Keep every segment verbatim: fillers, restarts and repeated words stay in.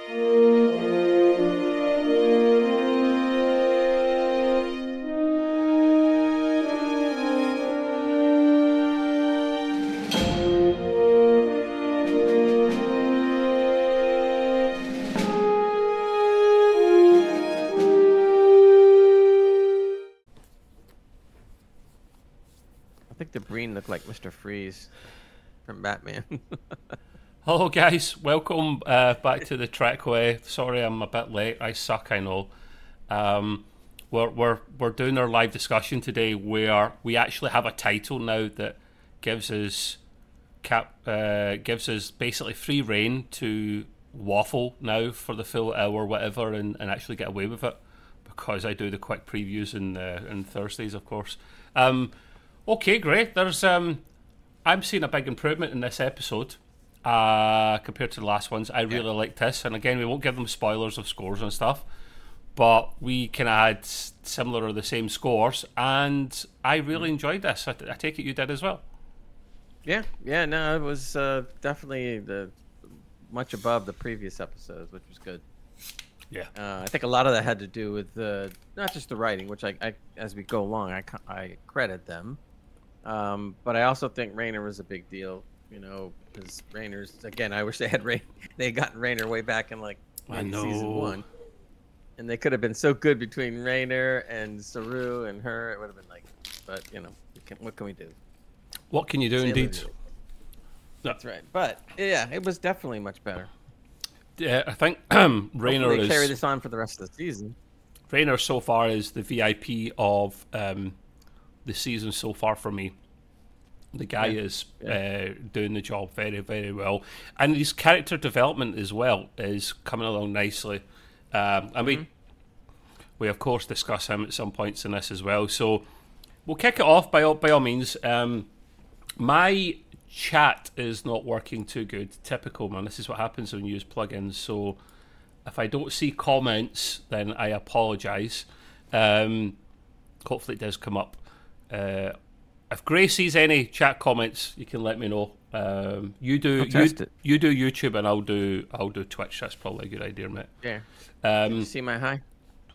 I think the Breen looked like Mister Freeze from Batman. Hello guys, welcome uh, back to the Trekway. Sorry I'm a bit late, I suck, I know. Um, we're, we're, we're doing our live discussion today where we actually have a title now that gives us cap, uh, gives us basically free reign to waffle now for the full hour whatever and, and actually get away with it, because I do the quick previews on, uh, on Thursdays, of course. Um, okay, great. There's um, I'm seeing a big improvement in this episode uh, compared to the last ones. I really yeah. like this, and again, we won't give them spoilers of scores and stuff, but we can add similar or the same scores, and I really enjoyed this. I, I take it you did as well. Yeah, yeah, no, it was uh, definitely the much above the previous episodes, which was good. Yeah, uh, I think a lot of that had to do with uh, not just the writing, which I, I, as we go along, I, I credit them, um, but I also think Rayner was a big deal. You know, because Rayner's again. I wish they had Ray, they had gotten Rayner way back in like maybe season one, and they could have been so good between Rayner and Saru and her. It would have been like, but you know, can, what can we do? What can you do, indeed? That's right. But yeah, it was definitely much better. Yeah, I think Rayner is carry this on for the rest of the season. Rayner so far is the V I P of um, the season so far for me. The guy yeah. is yeah. Uh, doing the job very, very well, and his character development as well is coming along nicely. Um, I mean, mm-hmm. we of course discuss him at some points in this as well. So we'll kick it off by all by all means. Um, my chat is not working too good. Typical, man. This is what happens when you use plugins. So if I don't see comments, then I apologise. Um, hopefully it does come up. Uh, if Gray sees any chat comments, you can let me know. Um, you do you, you do YouTube and I'll do I'll do Twitch. That's probably a good idea, mate. Yeah. Um, Did you see my hi?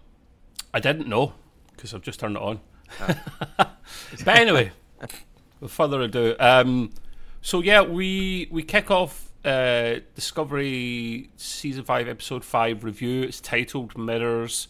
I didn't know because I've just turned it on. Oh. But anyway, with further ado, um, so yeah, we we kick off uh, Discovery season five, episode five review. It's titled Mirrors,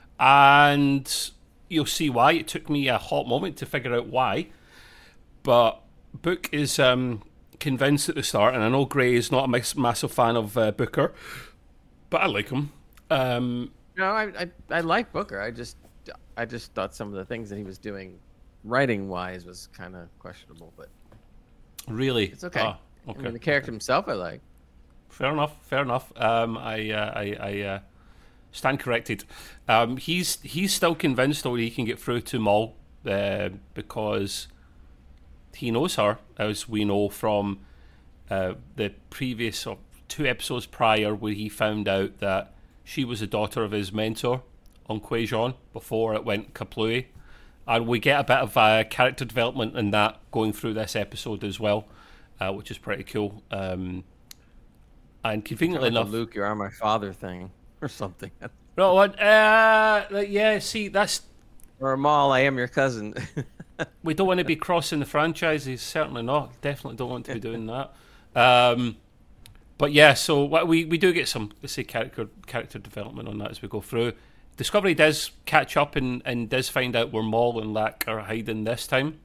and you'll see why. It took me a hot moment to figure out why, but Book is um, convinced at the start, and I know Gray is not a massive fan of uh, Booker, but I like him. Um, no, I, I I like Booker. I just I just thought some of the things that he was doing, writing wise, was kind of questionable. But really, it's okay. Oh, okay. I mean, the character himself, I like. Fair enough. Fair enough. Um, I uh, I, I uh, stand corrected. Um, he's he's still convinced though he can get through to Maul uh, because he knows her, as we know from uh, the previous uh, two episodes prior, where he found out that she was the daughter of his mentor on Quajon before it went kaplooey. And we get a bit of uh, character development in that going through this episode as well, uh, which is pretty cool. Um, and conveniently enough, Luke, you are my father thing or something. No, what? Uh, yeah, see, that's or Maul, I am your cousin. We don't want to be crossing the franchises, certainly not. Definitely don't want to be doing that. Um, but yeah, so what we we do get some, let's say, character character development on that as we go through. Discovery does catch up and, and does find out where Maul and Lak are hiding this time.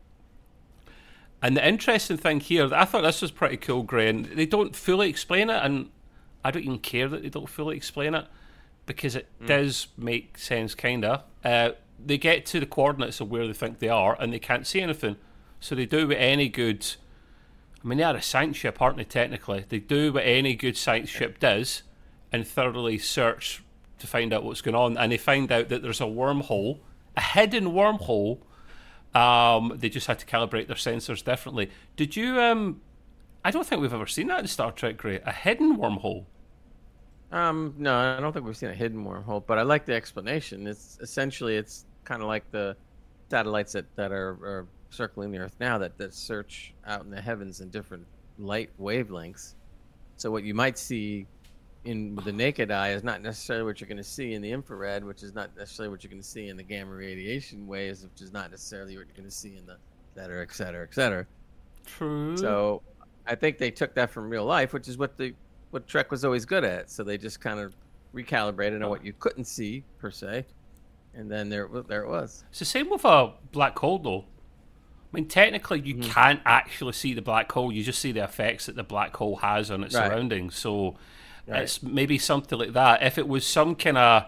And the interesting thing here, I thought this was pretty cool, Gray, and they don't fully explain it, and I don't even care that they don't fully explain it, because it mm. does make sense, kind of. Uh, they get to the coordinates of where they think they are, and they can't see anything. So they do what any good... I mean, they are a science ship, aren't they, technically? They do what any good science ship does, and thoroughly search to find out what's going on, and they find out that there's a wormhole, a hidden wormhole. Um, they just had to calibrate their sensors differently. Did you? Um, I don't think we've ever seen that in Star Trek, Gray. A hidden wormhole. Um, no, I don't think we've seen a hidden wormhole, but I like the explanation. It's essentially it's kind of like the satellites that, that are, are circling the Earth now that, that search out in the heavens in different light wavelengths. So what you might see in with the naked eye is not necessarily what you're going to see in the infrared, which is not necessarily what you're going to see in the gamma radiation waves, which is not necessarily what you're going to see in the et cetera, et cetera, et cetera. True. So I think they took that from real life, which is what the what Trek was always good at. So they just kind of recalibrated on what you couldn't see per se, and then there there it was. It's the same with a black hole, though. I mean, technically, you Mm-hmm. can't actually see the black hole. You just see the effects that the black hole has on its Right. surroundings. So Right. it's maybe something like that. If it was some kind of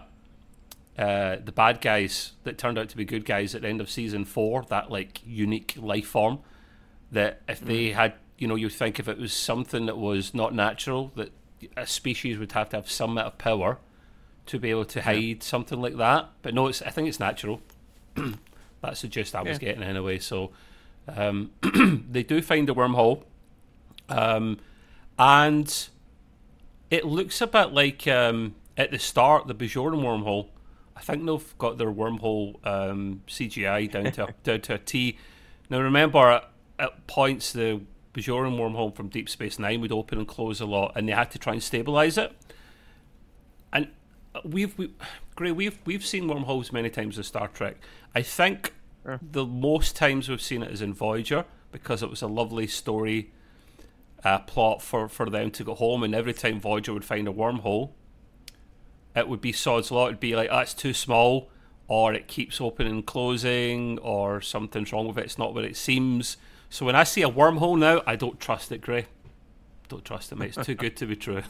uh, the bad guys that turned out to be good guys at the end of season four, that like unique life form, that if they Mm-hmm. had, you know, you think if it was something that was not natural, that a species would have to have some amount of power to be able to hide something like that. But no, it's I think it's natural. That's the gist I was Yeah. getting anyway. So um, they do find a wormhole, um, and it looks a bit like um, at the start the Bajoran wormhole. I think they've got their wormhole um, C G I down to down to a T. Now remember, at, at points the Bajoran wormhole from Deep Space Nine would open and close a lot, and they had to try and stabilize it. And we've we, Gray, we've we've seen wormholes many times in Star Trek. I think Sure. the most times we've seen it is in Voyager because it was a lovely story uh, plot for, for them to go home, and every time Voyager would find a wormhole, it would be sod's law. It'd be like, oh, it's too small, or it keeps opening and closing, or something's wrong with it. It's not what it seems. So when I see a wormhole now, I don't trust it, Gray. Don't trust it, mate. It's too good to be true.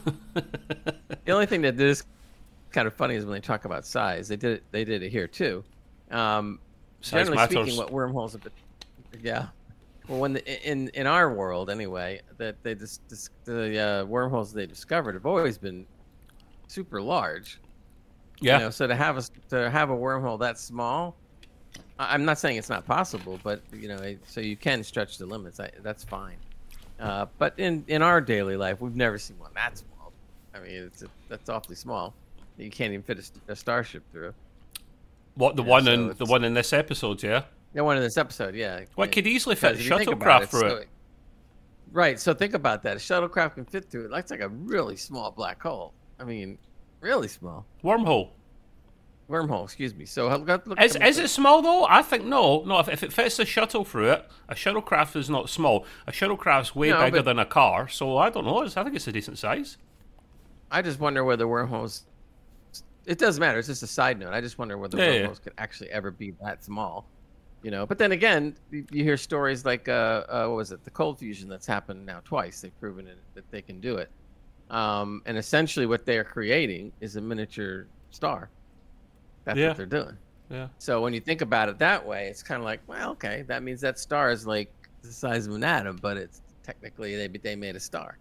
The only thing that is kind of funny is when they talk about size. They did it. They did it here too. Um, Size generally matters. speaking, what wormholes have been, yeah. Well, when the, in in our world anyway, that they just, just the uh, wormholes they discovered have always been super large. Yeah. You know, so to have a to have a wormhole that small, I- I'm not saying it's not possible, but you know, it- so you can stretch the limits. I, that's fine. Uh, but in in our daily life, we've never seen one that small. I mean, it's a, that's awfully small. You can't even fit a, st- a starship through. What the Yeah, one so in the it's- one in this episode? Yeah. Yeah, one in this episode, yeah. Well, it could easily fit a Because if you think about shuttlecraft through so- it. Right. So think about that. A shuttlecraft can fit through it. That's like a really small black hole. I mean, really small Wormhole. wormhole. Excuse me. So look, look Is, is it small though? I think no. No, if, if it fits a shuttle through it, a shuttlecraft is not small. A shuttlecraft's way No, bigger but- than a car, so I don't know. It's, I think it's a decent size. I just wonder whether wormholes. It doesn't matter. It's just a side note. I just wonder whether Yeah, yeah. wormholes could actually ever be that small. You know. But then again, you, you hear stories like uh, uh, what was it? The cold fusion that's happened now twice. They've proven it, that they can do it. Um, and essentially, what they're creating is a miniature star. That's Yeah. what they're doing. Yeah. So when you think about it that way, it's kind of like, well, okay, that means that star is like the size of an atom, but it's technically they they made a star.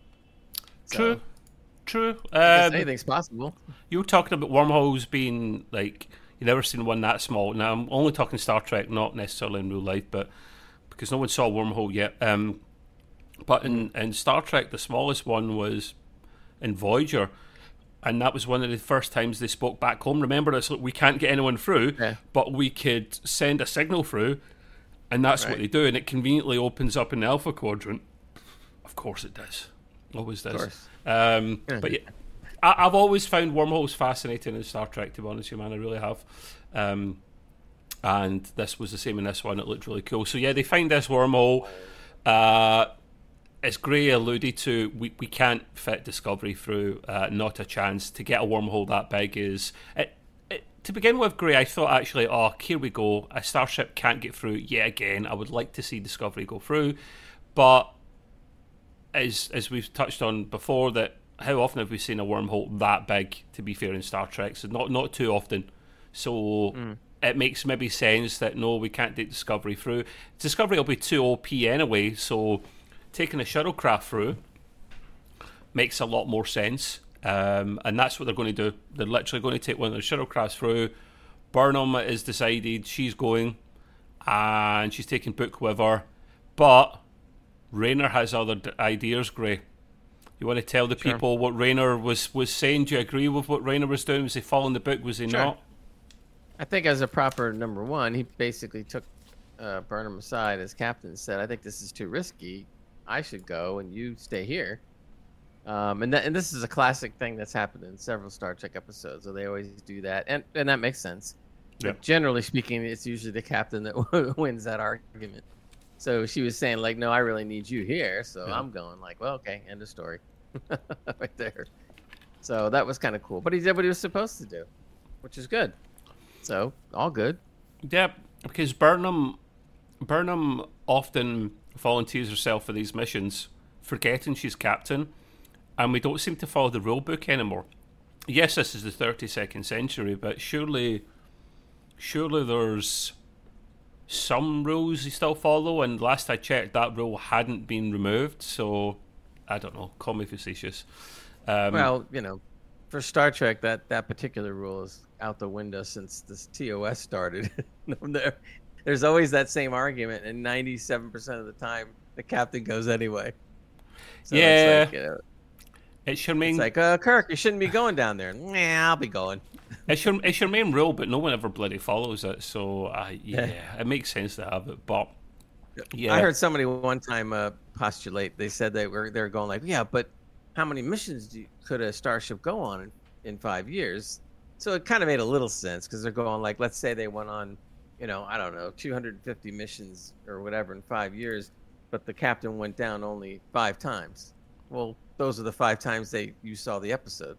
So, True. True. I guess Um, anything's possible. you were talking about wormholes being like you've never seen one that small. Now I'm only talking Star Trek, not necessarily in real life, but because no one saw a wormhole yet. Um, but in, in Star Trek, the smallest one was in Voyager, and that was one of the first times they spoke back home. Remember, it's like we can't get anyone through, Yeah. but we could send a signal through, and that's what Right. they do. And it conveniently opens up in the Alpha Quadrant. Of course, it does. Always does. course. Um, Yeah. but yeah, I, I've always found wormholes fascinating in Star Trek. To be honest, with you, man, I really have. Um, and this was the same in this one. It looked really cool. So yeah, they find this wormhole. Uh, as Gray alluded to, we, we can't fit Discovery through. Uh, not a chance. To get a wormhole that big is it, it, to begin with, Gray. I thought actually, oh, here we go. A starship can't get through yet again. I would like to see Discovery go through, but as as we've touched on before, that how often have we seen a wormhole that big? To be fair, in Star Trek, so not not too often. So it makes maybe sense that no, we can't take Discovery through. Discovery will be too O P anyway, so taking a shuttlecraft through makes a lot more sense. Um, and that's what they're going to do. They're literally going to take one of the shuttlecrafts through. Burnham is decided she's going, and she's taking Book with her. But Rayner has other d- ideas, Gray. You want to tell the Sure. people what Rayner was, was saying? Do you agree with what Rayner was doing? Was he following the book? Was he Sure. not? I think as a proper number one, he basically took uh, Burnham aside as captain and said, I think this is too risky. I should go and you stay here. Um, and that, and this is a classic thing that's happened in several Star Trek episodes, so they always do that, and and that makes sense. Yeah. But generally speaking, it's usually the captain that wins that argument. So she was saying like, "No, I really need you here," so Yeah. I'm going like, "Well, okay, end of story," right there. So that was kind of cool, but he did what he was supposed to do, which is good. So all good. Yep, because Burnham, Burnham often volunteers herself for these missions, forgetting she's captain, and we don't seem to follow the rule book anymore. Yes, this is the thirty-second century, but surely, surely there's some rules you still follow, and last I checked, that rule hadn't been removed, so I don't know, call me facetious. Um, Well, you know, for Star Trek, that, that particular rule is out the window since this T O S started. there, there's always that same argument, and ninety-seven percent of the time, the captain goes anyway. So Yeah. It's like, uh, it's your main, it's like uh, Kirk, you shouldn't be going down there. Nah, I'll be going. it's your, it's your main rule, but no one ever bloody follows it, so uh, yeah, it makes sense to have it, but yeah. I heard somebody one time uh, postulate. They said they were they're going like, yeah, but how many missions do you, could a starship go on in, in five years? So it kind of made a little sense because they're going like, let's say they went on, you know, I don't know, two hundred fifty missions or whatever in five years, but the captain went down only five times. Well, those are the five times they you saw the episode.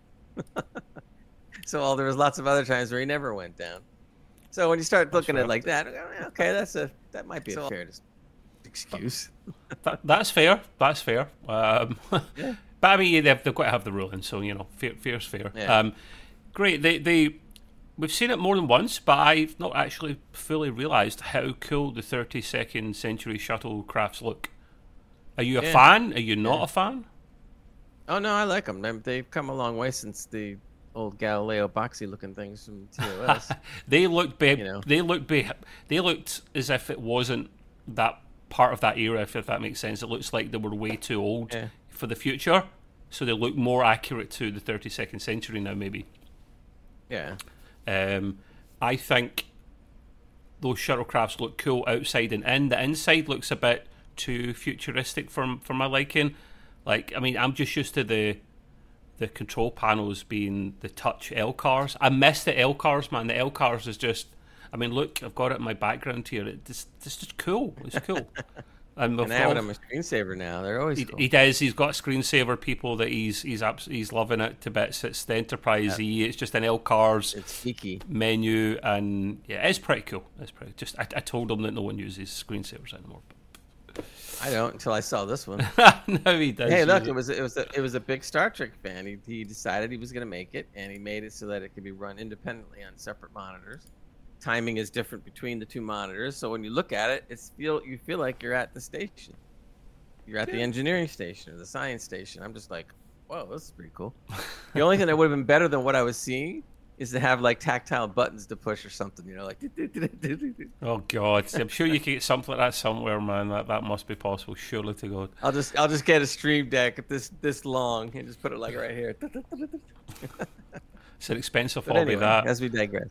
So all there was lots of other times where he never went down. So when you start looking at it like that, okay, that's a that might be a fair excuse. that, that's fair. That's fair. Um, Yeah. But I mean, they've, they've got to have the ruling, so you know, fair, fair's fair. Yeah. Um, great. They they we've seen it more than once, but I've not actually fully realised how cool the thirty-second century shuttlecrafts look. Are you a Yeah. fan? Are you not Yeah. a fan? Oh no, I like them. They've- They've come a long way since the old Galileo boxy looking things from T O S. They looked be- You know. they looked be- they looked as if it wasn't that part of that era, if, if that makes sense. It looks like they were way too old Yeah. for the future, so they look more accurate to the thirty-second century now, maybe. Yeah. Um, I think those shuttlecrafts look cool outside and in. The inside looks a bit too futuristic for for my liking. Like, I mean, I'm just used to the the control panels being the touch L cars. I miss the L cars, man. The L cars is just, I mean, look, I've got it in my background here. It just, it's just cool. It's cool. And, And I have it on my screensaver now. They're always he, cool. he does. He's got screensaver people that he's he's abs- he's loving it to bits. It's the Enterprise E. It's just an L cars It's geeky. menu, and yeah, it's pretty cool. It's pretty. Just I, I told him that no one uses screensavers anymore. I don't until I saw this one. No, he does. Hey, use look, it. it was it was a, it was a big Star Trek fan. He he decided he was going to make it, and he made it so that it could be run independently on separate monitors. Timing is different between the two monitors, so when you look at it, it's feel you feel like you're at the station. You're at the engineering station or the science station. I'm just like, whoa, this is pretty cool. The only thing that would have been better than what I was seeing is to have like tactile buttons to push or something, you know, like. Oh God, I'm sure you could get something like that somewhere, man. That that must be possible, surely to God. I'll just I'll just get a stream deck this this long and just put it like right here. It's an expensive But hobby, anyway, that. as we digress.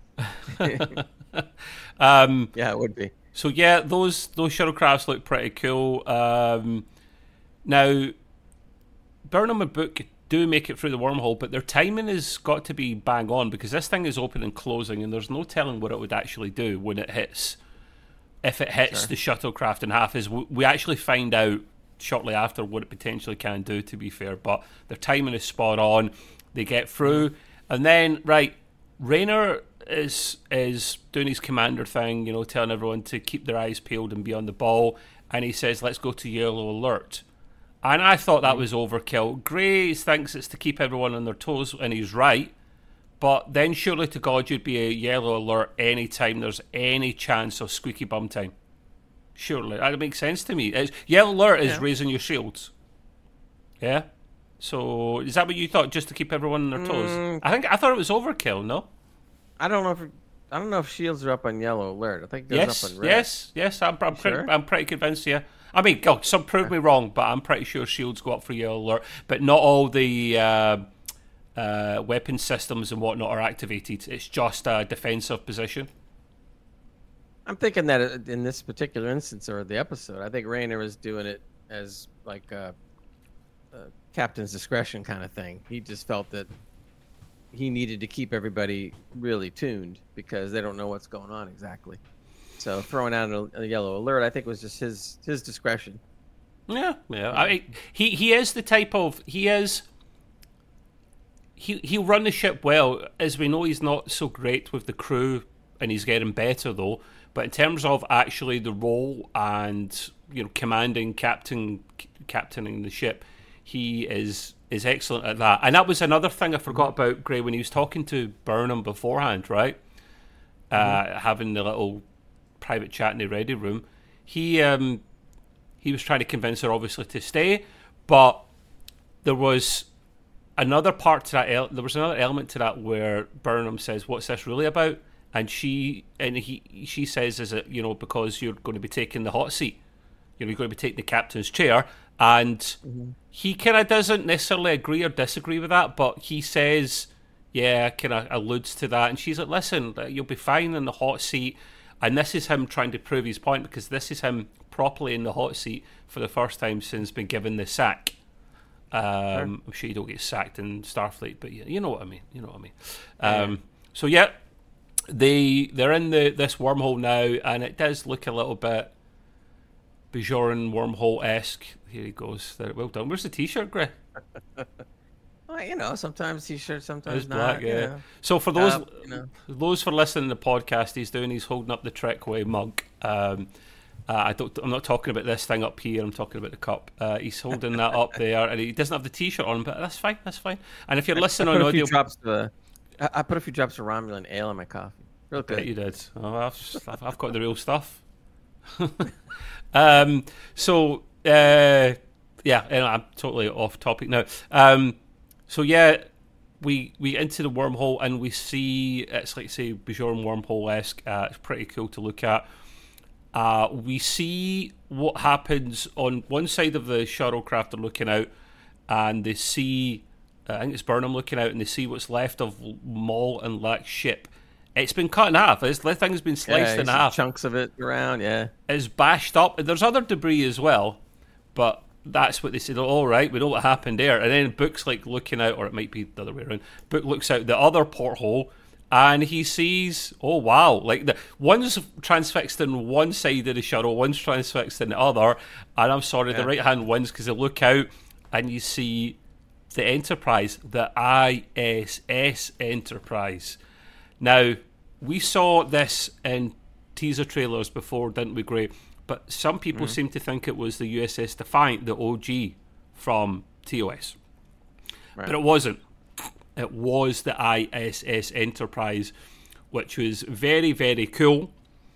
Um, Yeah, it would be. so yeah, those those shuttlecrafts look pretty cool. Um, now, Burnham and Book do make it through the wormhole, but their timing has got to be bang on because this thing is open and closing, and there's no telling what it would actually do when it hits. If it hits Sure. the shuttlecraft in half, is we we actually find out shortly after what it potentially can do. To be fair, but their timing is spot on. They get through, and then right, Rayner is is doing his commander thing, you know, telling everyone to keep their eyes peeled and be on the ball, and he says, "Let's go to yellow alert." And I thought that was overkill. Gray thinks it's to keep everyone on their toes, and he's right. But then surely to God you'd be a yellow alert anytime there's any chance of squeaky bum time. Surely. That makes sense to me. It's, yellow alert is Yeah. raising your shields. Yeah? So is that what you thought, just to keep everyone on their toes? Mm. I think I thought it was overkill, no? I don't know if I don't know if shields are up on yellow alert. I think it goes Yes, up on red. yes, yes. I'm, I'm, pretty, Sure? I'm pretty convinced. Yeah, I mean, God, some prove me wrong, but I'm pretty sure shields go up for yellow alert. But not all the uh, uh, weapon systems and whatnot are activated. It's just a defensive position. I'm thinking that uh, in this particular instance or the episode, I think Rayner is doing it as like uh, uh, captain's discretion kind of thing. He just felt that he needed to keep everybody really tuned because they don't know what's going on exactly. So throwing out a, a yellow alert, I think, was just his his discretion. Yeah, yeah. I, he he is the type of he is. He he'll run the ship well, as we know. He's not so great with the crew, and he's getting better though. But in terms of actually the role and, you know, commanding, captain, captaining the ship, he is is excellent at that. And that was another thing I forgot about, Gray, when he was talking to Burnham beforehand, right? Mm-hmm. Uh, having the little private chat in the ready room. He um, he was trying to convince her, obviously, to stay, but there was another part to that. El- there was another element to that where Burnham says, "What's this really about?" And she and he she says, "Is it, you know, because you're going to be taking the hot seat? You know, you're going to be taking the captain's chair." And mm-hmm. he kind of doesn't necessarily agree or disagree with that, but he says, yeah, kind of alludes to that. And she's like, listen, you'll be fine in the hot seat. And this is him trying to prove his point, because this is him properly in the hot seat for the first time since being given the sack. Um, sure. I'm sure you don't get sacked in Starfleet, but you, you know what I mean. You know what I mean. Um, yeah. So, yeah, they, they're in the this wormhole now, and it does look a little bit Bajoran wormhole-esque. Here he goes. There, well done. Where's the T-shirt, Gray? Well, you know, sometimes T-shirts, sometimes it's not. Black, yeah. You know. So for those, uh, you know. those for listening to the podcast, he's doing. He's holding up the Trekway mug. Um, uh, I don't. I'm not talking about this thing up here. I'm talking about the cup. Uh, he's holding that up there, and he doesn't have the T-shirt on, but that's fine. That's fine. And if you're listening I put on a few audio, drops of, I, I put a few drops of Romulan ale in my coffee. Real good. Bet you did. Oh, I've, I've got the real stuff. um. So. Uh, Yeah, and I'm totally off topic now. Um, so yeah, we we into the wormhole and we see it's like, say, Bajoran wormhole-esque. Uh, it's pretty cool to look at. Uh, we see what happens on one side of the shuttlecraft. They're looking out, and they see, uh, I think it's Burnham looking out, and they see what's left of Maul and Lack's ship. It's been cut in half. This thing's been sliced yeah, in half. Chunks of it around. Yeah, it's bashed up. There's other debris as well, but that's what they said. All right, we know what happened there. And then Book's like looking out, or it might be the other way around. Book looks out the other porthole, and he sees, oh wow, like the one's transfixed in one side of the shuttle, one's transfixed in the other. And I'm sorry, yeah. the right hand wins, because they look out and you see the Enterprise, the I S S Enterprise. Now, we saw this in teaser trailers before, didn't we, Gray? But some people mm. seem to think it was the U S S Defiant, the O G from T O S. Right. But it wasn't. It was the I S S Enterprise, which was very, very cool.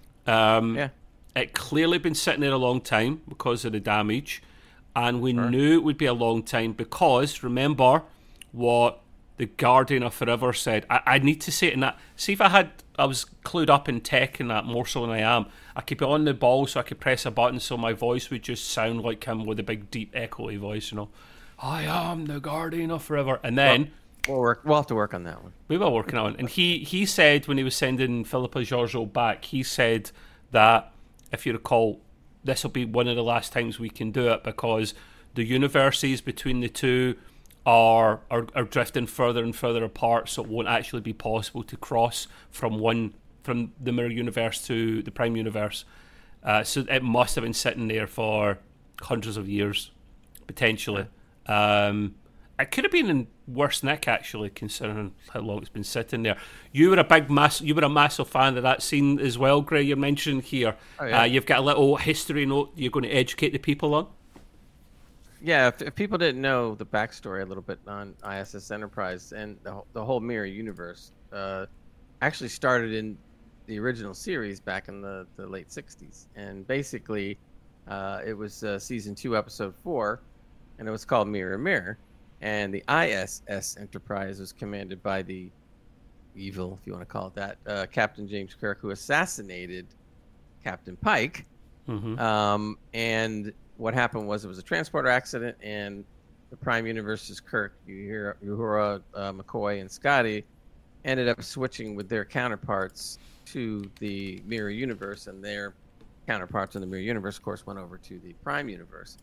Um, yeah. It clearly been sitting there a long time because of the damage. And we sure. knew it would be a long time because, remember what the Guardian of Forever said. I, I need to say it in that. See if I had, I was clued up in tech and that more so than I am. I could be on the ball so I could press a button so my voice would just sound like him with a big, deep, echoey voice, you know. I am the Guardian of Forever. And then... Well, we'll, work, we'll have to work on that one. We were working on it. And he, he said, when he was sending Philippa Georgiou back, he said that, if you recall, this will be one of the last times we can do it because the universes between the two are, are are drifting further and further apart, so it won't actually be possible to cross from one from the mirror universe to the prime universe. Uh, so it must have been sitting there for hundreds of years, potentially. Um, it could have been in worse nick, actually, considering how long it's been sitting there. You were a big mass, you were a massive fan of that scene as well, Gray. You're mentioning here. Oh, yeah. uh, you've got a little history note you're going to educate the people on. Yeah, if, if people didn't know the backstory a little bit on I S S Enterprise and the, the whole mirror universe, uh, actually started in the original series back in the, the late sixties. And basically, uh, it was uh, season two, episode four, and it was called Mirror Mirror. And the I S S Enterprise was commanded by the evil, if you want to call it that, uh, Captain James Kirk, who assassinated Captain Pike. Mm-hmm. Um, and what happened was it was a transporter accident, and the Prime Universe's Kirk, Uhura, uh, McCoy, and Scotty ended up switching with their counterparts to the Mirror Universe, and their counterparts in the Mirror Universe, of course, went over to the Prime Universe.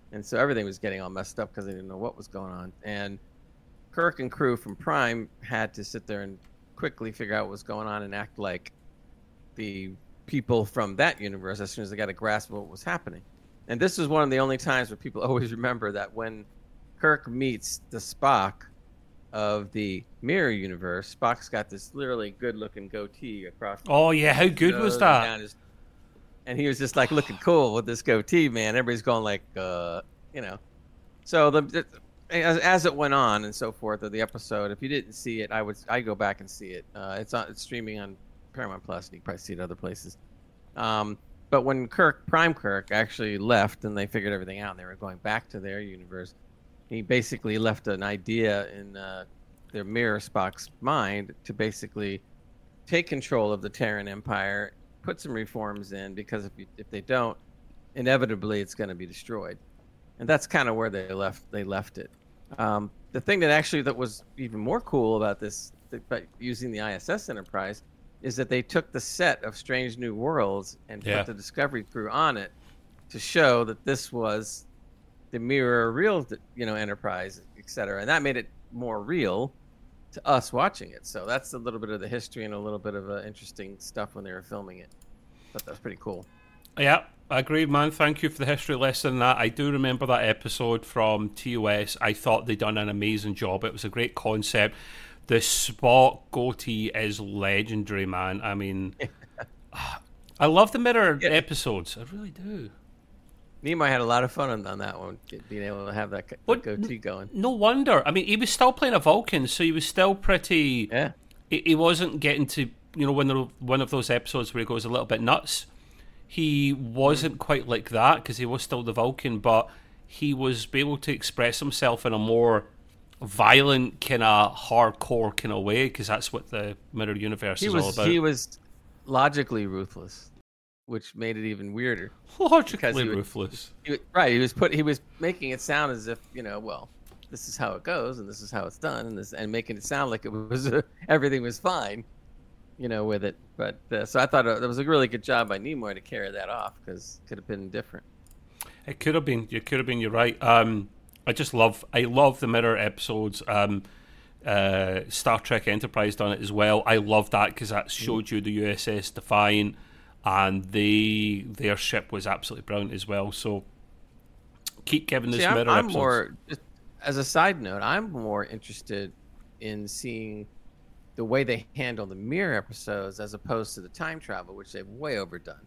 and so everything was getting all messed up because they didn't know what was going on. And Kirk and crew from Prime had to sit there and quickly figure out what was going on and act like the people from that universe as soon as they got a grasp of what was happening. And this is one of the only times where people always remember that when Kirk meets the Spock of the Mirror Universe, Spock's got this literally good-looking goatee across. Oh yeah, how good was that? His, and he was just like looking cool with this goatee, man. Everybody's going like, uh, you know. So the, the as, as it went on and so forth of the episode, if you didn't see it, I would I go back and see it. Uh, it's on it's streaming on Paramount Plus, and you can probably see it other places. Um, but when Kirk, Prime Kirk, actually left and they figured everything out, and they were going back to their universe. He basically left an idea in uh, their Mirror Spock's mind to basically take control of the Terran Empire, put some reforms in, because if you, if they don't, inevitably it's going to be destroyed. And that's kind of where they left they left it. Um, the thing that actually that was even more cool about this, about using the I S S Enterprise, is that they took the set of Strange New Worlds and yeah. put the Discovery crew on it to show that this was the mirror real, you know, Enterprise, et cetera. And that made it more real to us watching it. So that's a little bit of the history and a little bit of uh, interesting stuff when they were filming it. But that's pretty cool. Yeah, I agree, man. Thank you for the history lesson on that. I do remember that episode from T O S. I thought they'd done an amazing job. It was a great concept. The Spock goatee is legendary, man. I mean, I love the Mirror yeah. episodes. I really do. Nimoy had a lot of fun on, on that one, being able to have that, that well, goatee going. No wonder. I mean, he was still playing a Vulcan, so he was still pretty... Yeah. He, he wasn't getting to, you know, when one of those episodes where he goes a little bit nuts. He wasn't mm. quite like that, because he was still the Vulcan, but he was able to express himself in a more violent, kind of hardcore kind of way, because that's what the Mirror Universe he is was, all about. He was logically ruthless, which made it even weirder. Logically he would, ruthless. He would, right. He was put. He was making it sound as if, you know, well, this is how it goes, and this is how it's done, and this, and making it sound like it was uh, everything was fine, you know, with it. But uh, so I thought uh, that was a really good job by Nimoy to carry that off, because it could have been different. It could have been. It could have been. You're right. Um, I just love. I love the Mirror episodes. Um, uh, Star Trek Enterprise done it as well. I love that because that showed mm. you the U S S Defiant. And they their ship was absolutely brilliant as well. So keep giving this See, Mirror I'm, I'm episodes. more, just as a side note, I'm more interested in seeing the way they handle the Mirror episodes as opposed to the time travel, which they've way overdone.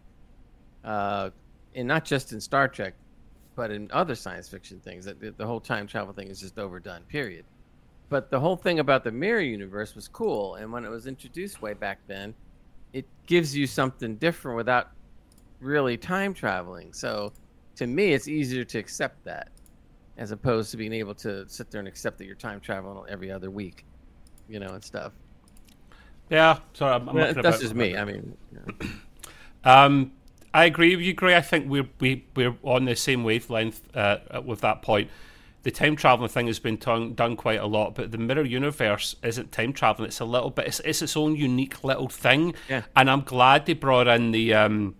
Uh, and not just in Star Trek, but in other science fiction things. The, the whole time travel thing is just overdone, period. But the whole thing about the Mirror Universe was cool. And when it was introduced way back then, it gives you something different without really time traveling. So to me, it's easier to accept that as opposed to being able to sit there and accept that you're time traveling every other week, you know, and stuff. Yeah, sorry, I'm, I'm well, that's just me. I mean, you know. um, I agree with you, Gray. I think we're we, we're on the same wavelength uh, with that point. The time traveling thing has been done, done quite a lot, but the Mirror Universe isn't time traveling. It's a little bit. It's, it's its own unique little thing, yeah. And I'm glad they brought in the um,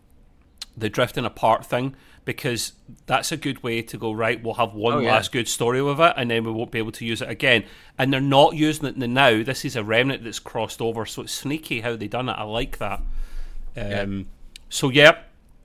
the drifting apart thing, because that's a good way to go. Right, we'll have one oh, yeah. last good story with it, and then we won't be able to use it again. And they're not using it in the now. This is a remnant that's crossed over, so it's sneaky how they done it. I like that. Um, yeah. So yeah,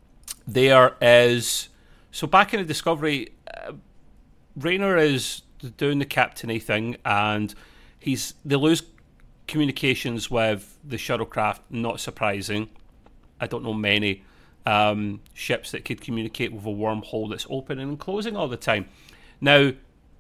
there is. So back in the Discovery. Uh, Raynor is doing the captainy thing, and he's they lose communications with the shuttlecraft. Not surprising. I don't know many um, ships that could communicate with a wormhole that's opening and closing all the time. Now,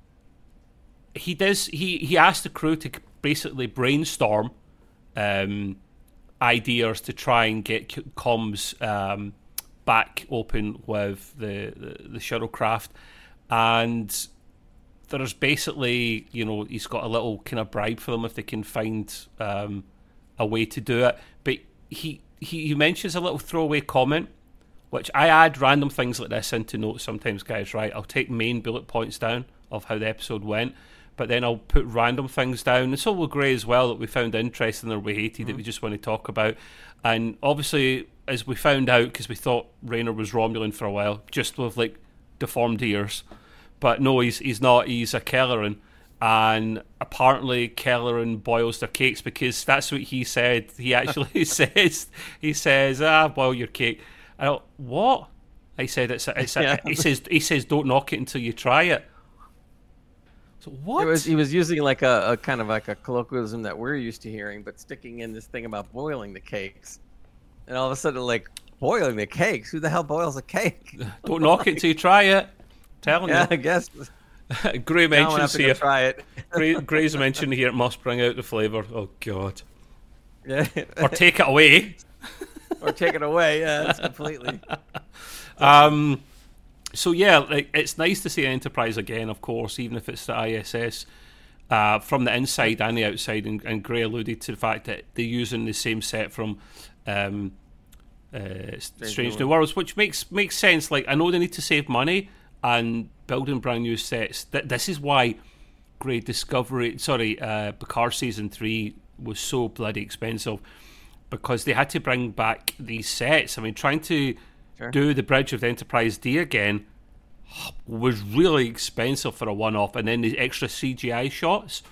he does. He he asked the crew to basically brainstorm um, ideas to try and get comms um, back open with the the, the shuttlecraft. And there's basically, you know, he's got a little kind of bribe for them if they can find um, a way to do it. But he, he he mentions a little throwaway comment, which I add random things like this into notes sometimes, guys, right? I'll take main bullet points down of how the episode went, but then I'll put random things down. And so will Gray as well, that we found interesting or we hated, mm-hmm. that we just want to talk about. And obviously, as we found out, because we thought Raynor was Romulan for a while, just with like deformed ears. But no, he's he's not. He's a Kelleran. And apparently Kelleran boils their cakes because that's what he said. He actually says, he says, ah, boil your cake. I don't, what? I said, it's, a, it's a, yeah. he says, he says, don't knock it until you try it. So what? It was, he was using like a, a kind of like a colloquialism that we're used to hearing, but sticking in this thing about boiling the cakes. And all of a sudden, like, boiling the cakes? Who the hell boils a cake? Don't knock it until you try it. Telling yeah, you. I guess. Gray mentions here. Try it. Gray, Gray's mentioned here. It must bring out the flavour. Oh God. Yeah. Or take it away. Or take it away. Yeah, that's completely. Um. So yeah, like, it's nice to see Enterprise again. Of course, even if it's the I S S, uh, from the inside and the outside. And, and Gray alluded to the fact that they're using the same set from um, uh, Strange, Strange New Worlds, which makes makes sense. Like, I know they need to save money and building brand new sets. Th- this is why Great Discovery, sorry, uh, Picard season three was so bloody expensive, because they had to bring back these sets. I mean, trying to sure. do the Bridge of the Enterprise D again was really expensive for a one-off, and then the extra C G I shots.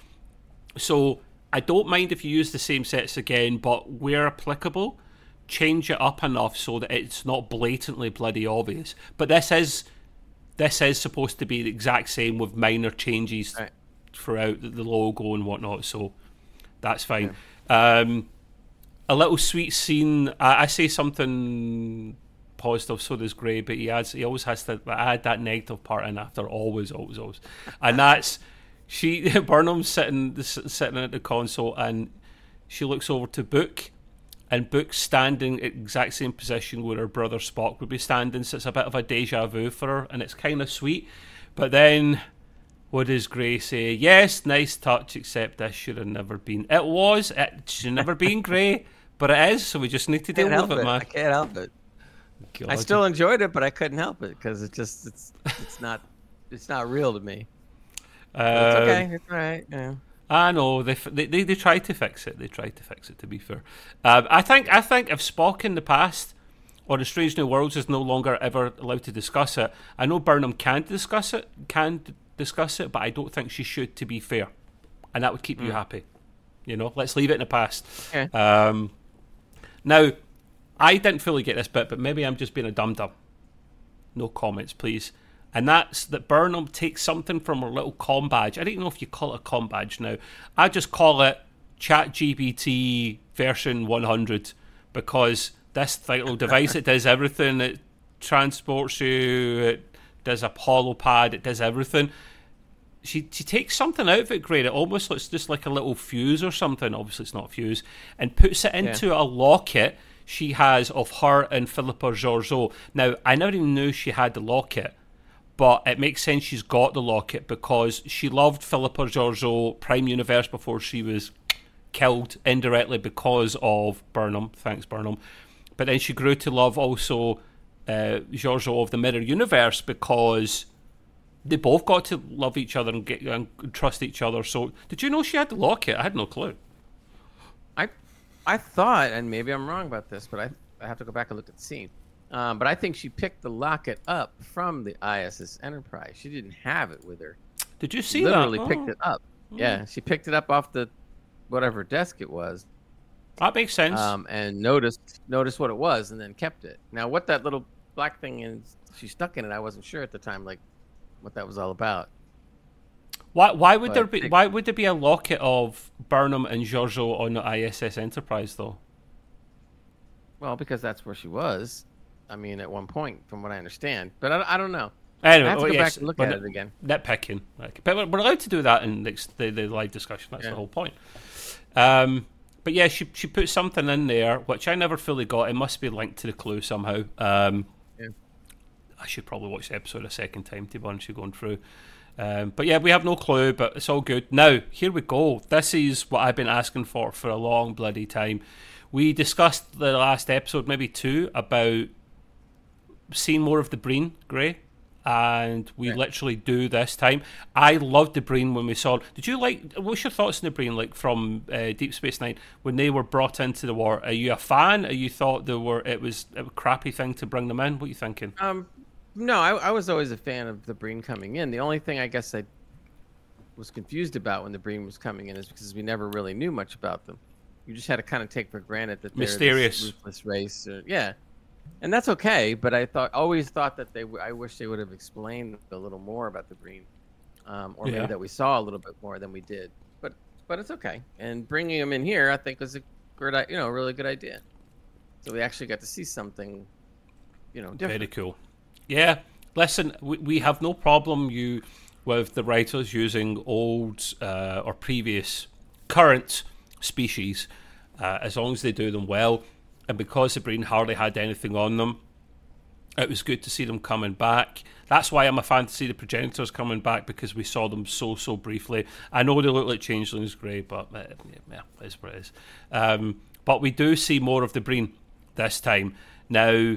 So I don't mind if you use the same sets again, but where applicable, change it up enough so that it's not blatantly bloody obvious. But this is this is supposed to be the exact same with minor changes right. throughout the logo and whatnot, so that's fine. Yeah. Um, a little sweet scene. I, I say something positive, so does Gray, but he adds, he always has to add that negative part in after always, always, always. And that's she. Burnham's sitting sitting at the console, and she looks over to Book, and Book's standing at the exact same position where her brother Spock would be standing. So it's a bit of a deja vu for her, and it's kind of sweet. But then, what does Gray say? Yes, nice touch, except this should have never been. It was. It should have never been, Gray, but it is. So we just need to deal with it, it, man. I can't help it. God. I still enjoyed it, but I couldn't help it because it just it's it's not it's not real to me. Um, it's okay. It's all right. Yeah. I know they they they they tried to fix it. They tried to fix it. To be fair, um, I think I think if Spock in the past or the Strange New Worlds is no longer ever allowed to discuss it, I know Burnham can discuss it, can discuss it, but I don't think she should. To be fair, and that would keep mm. you happy. You know, let's leave it in the past. Okay. Um, now, I didn't fully get this bit, but maybe I'm just being a dum dum. No comments, please. And that's that Burnham takes something from her little comm badge. I don't know if you call it a comm badge now. I just call it ChatGPT version one hundred, because this little device, it does everything. It transports you, it does a holopad, it does everything. She she takes something out of it, great. It almost looks just like a little fuse or something. Obviously it's not a fuse. And puts it into yeah. a locket she has of her and Philippa Georgiou. Now, I never even knew she had the locket, but it makes sense she's got the locket because she loved Philippa Georgiou Prime Universe before she was killed indirectly because of Burnham. Thanks, Burnham. But then she grew to love also uh, Georgiou of the Mirror Universe because they both got to love each other and, get, and trust each other. So, did you know she had the locket? I had no clue. I I thought, and maybe I'm wrong about this, but I I have to go back and look at the scene. Um, but I think she picked the locket up from the I S S Enterprise. She didn't have it with her. Did you see Literally that? Literally picked oh. it up. Oh. Yeah, she picked it up off the whatever desk it was. That makes sense. Um, and noticed noticed what it was, and then kept it. Now, what that little black thing is, she stuck in it. I wasn't sure at the time, like what that was all about. Why? Why would but there be? it, Why would there be a locket of Burnham and Georgiou on the I S S Enterprise, though? Well, because that's where she was. I mean, at one point, from what I understand, but I, I don't know. Anyway, I have to oh, go yes, back and look at it again. Nitpicking, like, but we're allowed to do that in the, the, the live discussion. That's yeah. the whole point. Um, but yeah, she she put something in there which I never fully got. It must be linked to the clue somehow. Um, yeah. I should probably watch the episode a second time to be honest. You're going through. Um, but yeah, we have no clue, but it's all good. Now, here we go. This is what I've been asking for for a long bloody time. We discussed the last episode, maybe two, about seeing more of the Breen, Gray, and we right. literally do this time. I loved the Breen when we saw it. Did you like, what's your thoughts on the Breen, like from uh, Deep Space Nine, when they were brought into the war? Are you a fan? Or you thought they were, it was a crappy thing to bring them in? What are you thinking? Um, No, I, I was always a fan of the Breen coming in. The only thing I guess I was confused about when the Breen was coming in is because we never really knew much about them. You just had to kind of take for granted that they're mysterious, this ruthless race. Or, yeah, and that's okay. But I thought, always thought that they. I wish they would have explained a little more about the Breen, um, or Yeah. maybe that we saw a little bit more than we did. But but it's okay. And bringing them in here, I think, was a great, i- you know, a really good idea. So we actually got to see something, you know, different. Very cool. Yeah, listen, we, we have no problem you with the writers using old uh, or previous current species uh, as long as they do them well. And because the Breen hardly had anything on them, it was good to see them coming back. That's why I'm a fan to see the progenitors coming back, because we saw them so, so briefly. I know they look like changelings, Grey, but uh, yeah, it is what it is. Um, but we do see more of the Breen this time. Now,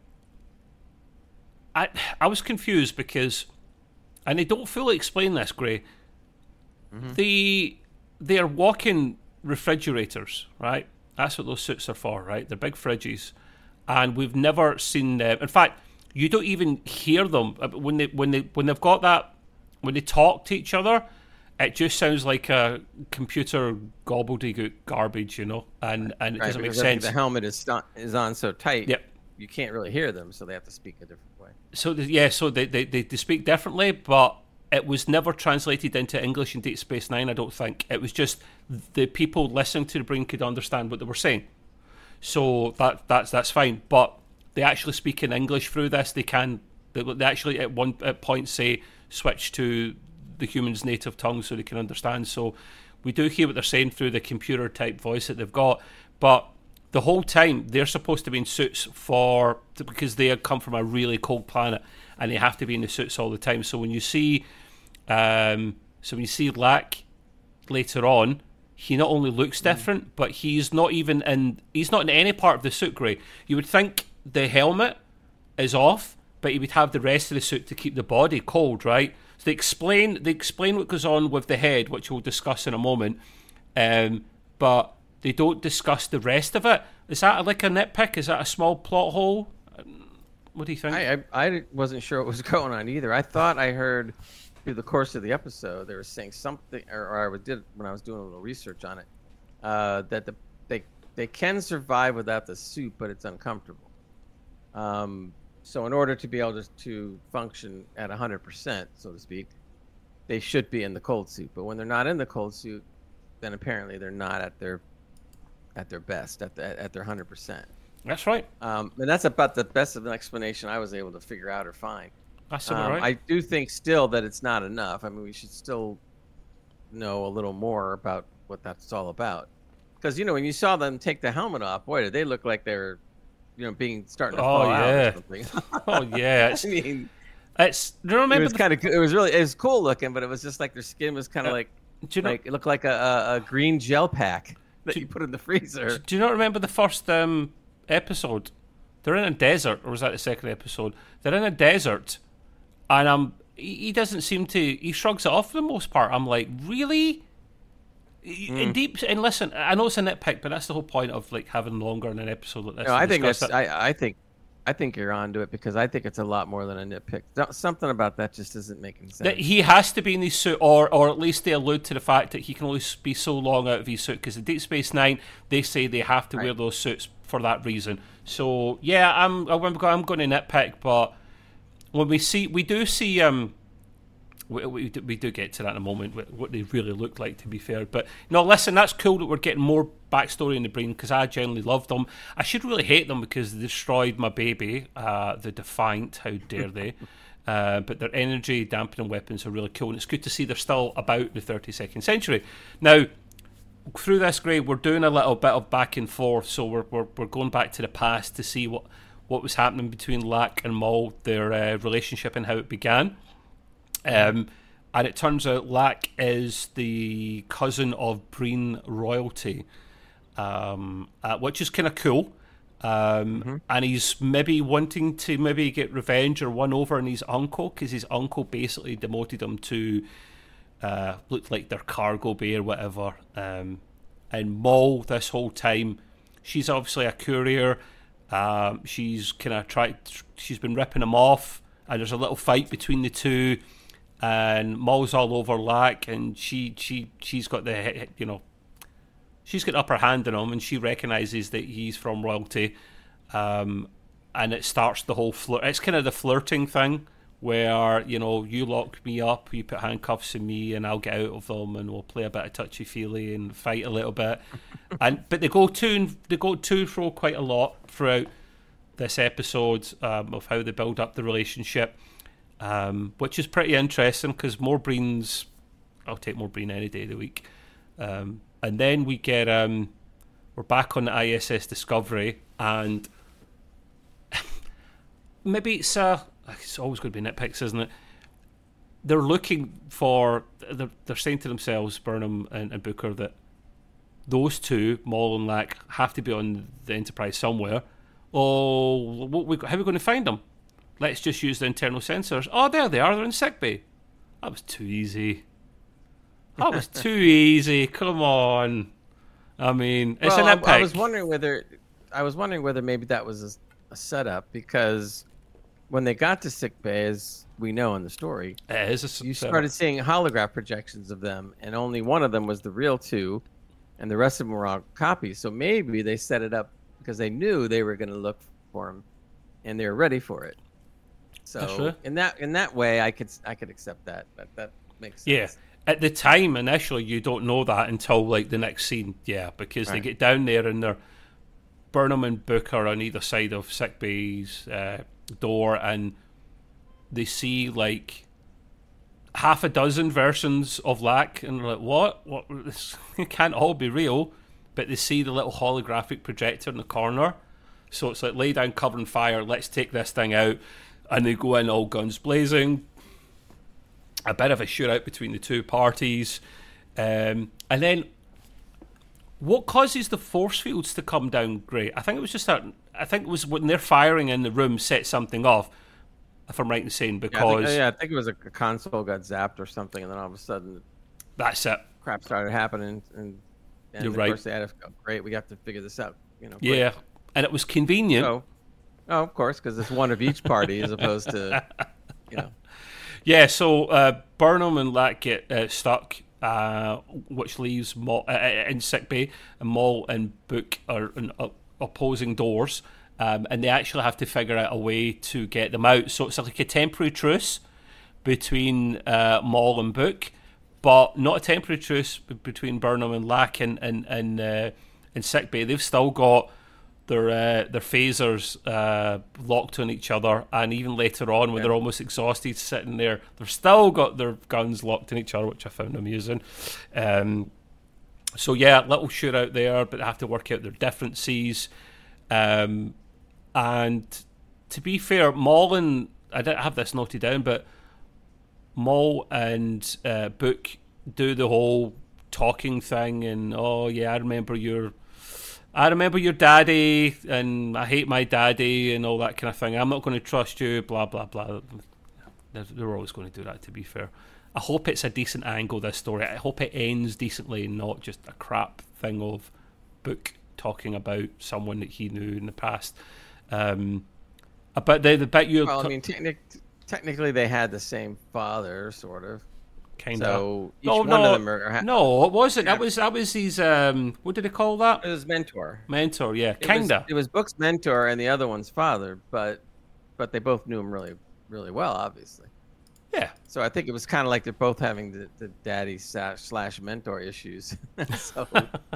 I I was confused because, and they don't fully explain this, Grey. Mm-hmm. The they are walking refrigerators, right? That's what those suits are for, right? They're big fridges, and we've never seen them. In fact, you don't even hear them when they when they when they've got that when they talk to each other. It just sounds like a computer gobbledygook garbage, you know, and and it Right, doesn't make because I think sense. the helmet is st- is on so tight. Yep. You can't really hear them, so they have to speak a different way. So the, yeah, so they, they they speak differently, but it was never translated into English in Deep Space Nine. I don't think it was just the people listening to the Breen could understand what they were saying. So that that's that's fine. But they actually speak in English through this. They can they, they actually at one at point say switch to the human's native tongue so they can understand. So we do hear what they're saying through the computer type voice that they've got, but the whole time they're supposed to be in suits for because they come from a really cold planet and they have to be in the suits all the time. So when you see, um, so when you see Lack later on, he not only looks different, mm. but he's not even in. He's not in any part of the suit, Grey. You would think the helmet is off, but he would have the rest of the suit to keep the body cold, right? So they explain they explain what goes on with the head, which we'll discuss in a moment, um, but they don't discuss the rest of it. Is that like a nitpick? Is that a small plot hole? What do you think? I, I, I wasn't sure what was going on either. I thought I heard through the course of the episode they were saying something, or, or I did when I was doing a little research on it, uh, that the, they they can survive without the suit, but it's uncomfortable. Um, so in order to be able to, to function at one hundred percent, so to speak, they should be in the cold suit. But when they're not in the cold suit, then apparently they're not at their at their best, at the, at their one hundred percent. That's right. Um, and that's about the best of an explanation I was able to figure out or find. That's um, about right. I do think still that it's not enough. I mean, we should still know a little more about what that's all about. Because, you know, when you saw them take the helmet off, boy, did they look like they were, you know, being starting to oh, fall yeah. out or something. oh, yeah. It's, I mean, it's, do you remember it was the, kind of, it was really, it was cool looking, but it was just like their skin was kind of uh, like, do you know, like, it looked like a, a, a green gel pack that do, you put in the freezer. Do you not remember the first um, episode? They're in a desert, or was that the second episode? They're in a desert, and um, he, he doesn't seem to. He shrugs it off for the most part. I'm like, really? Mm. In deep, and listen, I know it's a nitpick, but that's the whole point of like having longer in an episode like this. No, I think that's. It. I, I think, I think you're onto it because I think it's a lot more than a nitpick. Something about that just isn't making sense. That he has to be in his suit, or or at least they allude to the fact that he can only be so long out of his suit. Because in Deep Space Nine, they say they have to right. wear those suits for that reason. So yeah, I'm I'm I'm going to nitpick, but when we see, we do see, um, we we do, we do get to that in a moment. What they really look like, to be fair. But no, listen, that's cool that we're getting more backstory in the Breen because I genuinely love them. I should really hate them because they destroyed my baby, uh, the Defiant. How dare they? Uh, but their energy dampening weapons are really cool, and it's good to see they're still about the thirty-second century. Now, through this, Grey, we're doing a little bit of back and forth, so we're we're, we're going back to the past to see what, what was happening between Lack and Maul, their uh, relationship and how it began. Um, and it turns out Lack is the cousin of Breen royalty, um, uh, which is kind of cool. Um, mm-hmm. And he's maybe wanting to maybe get revenge or won over on his uncle, because his uncle basically demoted him to uh, look like their cargo bay or whatever. Um, and Maul, this whole time, she's obviously a courier. Um, she's kind of tried. She's been ripping him off and there's a little fight between the two, and Maul's all over Lack, and she she she's got the you know she's got the upper hand on him, and she recognises that he's from royalty, um, and it starts the whole flirt. It's kind of the flirting thing where, you know, you lock me up, you put handcuffs on me, and I'll get out of them, and we'll play a bit of touchy feely and fight a little bit. and but they go to and they go to and fro quite a lot throughout this episode um, of how they build up the relationship, um, which is pretty interesting because Morebreen's, I'll take Morebreen any day of the week. Um, and then we get um, we're back on the I S S Discovery, and maybe it's a. It's always going to be nitpicks, isn't it? They're looking for, they're, they're saying to themselves, Burnham and, and Booker, that those two, Maul and Lack, have to be on the Enterprise somewhere. Oh, what we, how are we going to find them? Let's just use the internal sensors. Oh, there they are. They're in sickbay. That was too easy. That was too easy. Come on. I mean, it's well, an nitpick. I, I was wondering whether, I was wondering whether maybe that was a, a setup, because when they got to sickbay, as we know in the story, it is a you setup. started seeing holograph projections of them, and only one of them was the real two, and the rest of them were all copies. So maybe they set it up because they knew they were going to look for him, and they were ready for it. So in that in that way, I could I could accept that. That that makes sense. Yeah. At the time, initially, you don't know that until like the next scene. Yeah, because right. they get down there and they're Burnham and Booker on either side of sickbay's uh, door, and they see like half a dozen versions of Lack, and they're like, what? What? This can't all be real. But they see the little holographic projector in the corner. So it's like, lay down cover and fire, let's take this thing out. And they go in all guns blazing. A bit of a shootout between the two parties. Um, and then what causes the force fields to come down, Gray? I think it was just that, I think it was when they're firing in the room set something off, if I'm right in saying, because... Yeah, I think, yeah, I think it was a, a console got zapped or something, and then all of a sudden... That's it. Crap started happening, and, and You're of right. course they had to go, great, we have to figure this out. You know, quick. Yeah, and it was convenient. So, oh, of course, because it's one of each party as opposed to, you know... Yeah, so uh, Burnham and Lack get uh, stuck, uh, which leaves Maul uh, in sickbay, and Maul and Book are in uh, opposing doors, um, and they actually have to figure out a way to get them out. So it's like a temporary truce between uh, Maul and Book, but not a temporary truce b- between Burnham and Lack and and and, uh, and sickbay. They've still got their uh, their phasers uh, locked on each other, and even later on when yeah. they're almost exhausted sitting there, they've still got their guns locked on each other, which I found amusing. Um, so yeah, little shootout there, but they have to work out their differences. Um, and to be fair, Maul and I didn't have this noted down, but Maul and uh, Book do the whole talking thing, and oh yeah, I remember your. I remember your daddy, and I hate my daddy, and all that kind of thing. I'm not going to trust you, blah, blah, blah. They're, they're always going to do that, to be fair. I hope it's a decent angle, this story. I hope it ends decently and not just a crap thing of Book talking about someone that he knew in the past. Um, but the, the bit you... Well, I mean, technic- technically they had the same father, sort of. Kind of. So each no, one no, of them are... Ha- no, it wasn't. That was that was his... Um, what did they call that? It was mentor. Mentor, yeah. It Kind of. Was, it was Book's mentor and the other one's father, but but they both knew him really, really well, obviously. Yeah. So I think it was kind of like they're both having the, the daddy slash, slash mentor issues. so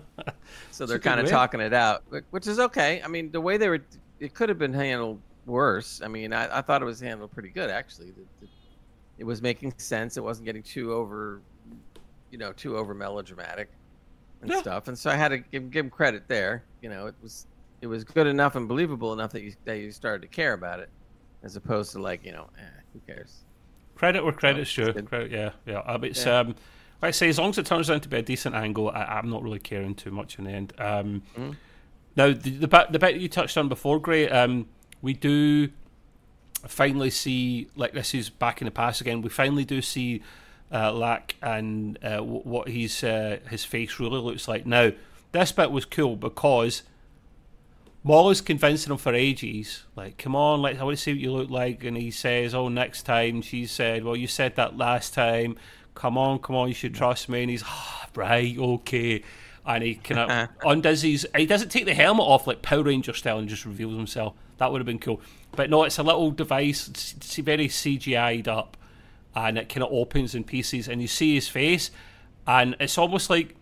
so they're kind of talking it out, which is okay. I mean, the way they were... It could have been handled worse. I mean, I, I thought it was handled pretty good, actually. The, the, It was making sense. It wasn't getting too over, you know, too over melodramatic and yeah. stuff. And so I had to give, give him credit there. You know, it was it was good enough and believable enough that you that you started to care about it, as opposed to like, you know, eh, who cares? Credit where credit's due. Credit, yeah, yeah. Uh, it's yeah. um, like I say, as long as it turns out to be a decent angle, I, I'm not really caring too much in the end. Um, mm-hmm. Now the the bit the bit you touched on before, Gray, um, we do. Finally see, like this is back in the past again, we finally do see uh, Lack and uh, w- what his uh, his face really looks like. Now, this bit was cool because Molly's convincing him for ages, like, come on, like, I want to see what you look like. And he says, oh, next time. She said, well, you said that last time. Come on, come on, you should trust me. And he's, oh, right, okay. And he kind of undoes his... He doesn't take the helmet off like Power Ranger style and just reveals himself. That would have been cool. But no, it's a little device. It's, it's very C G I'd up. And it kind of opens in pieces. And you see his face. And it's almost like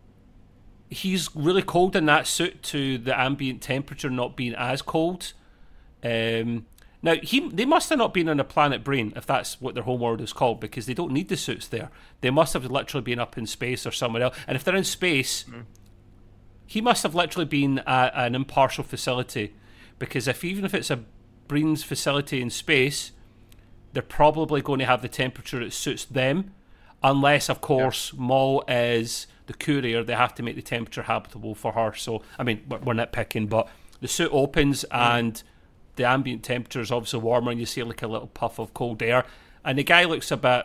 he's really cold in that suit to the ambient temperature not being as cold. Um, now, he they must have not been on a planet Brain, if that's what their homeworld is called, because they don't need the suits there. They must have literally been up in space or somewhere else. And if they're in space, mm. he must have literally been at an impartial facility, because if even if it's a Brain's facility in space, they're probably going to have the temperature that suits them, unless, of course, yeah. Maul is the courier. They have to make the temperature habitable for her. So, I mean, we're, we're nitpicking, but the suit opens mm. and the ambient temperature is obviously warmer, and you see like a little puff of cold air. And the guy looks a bit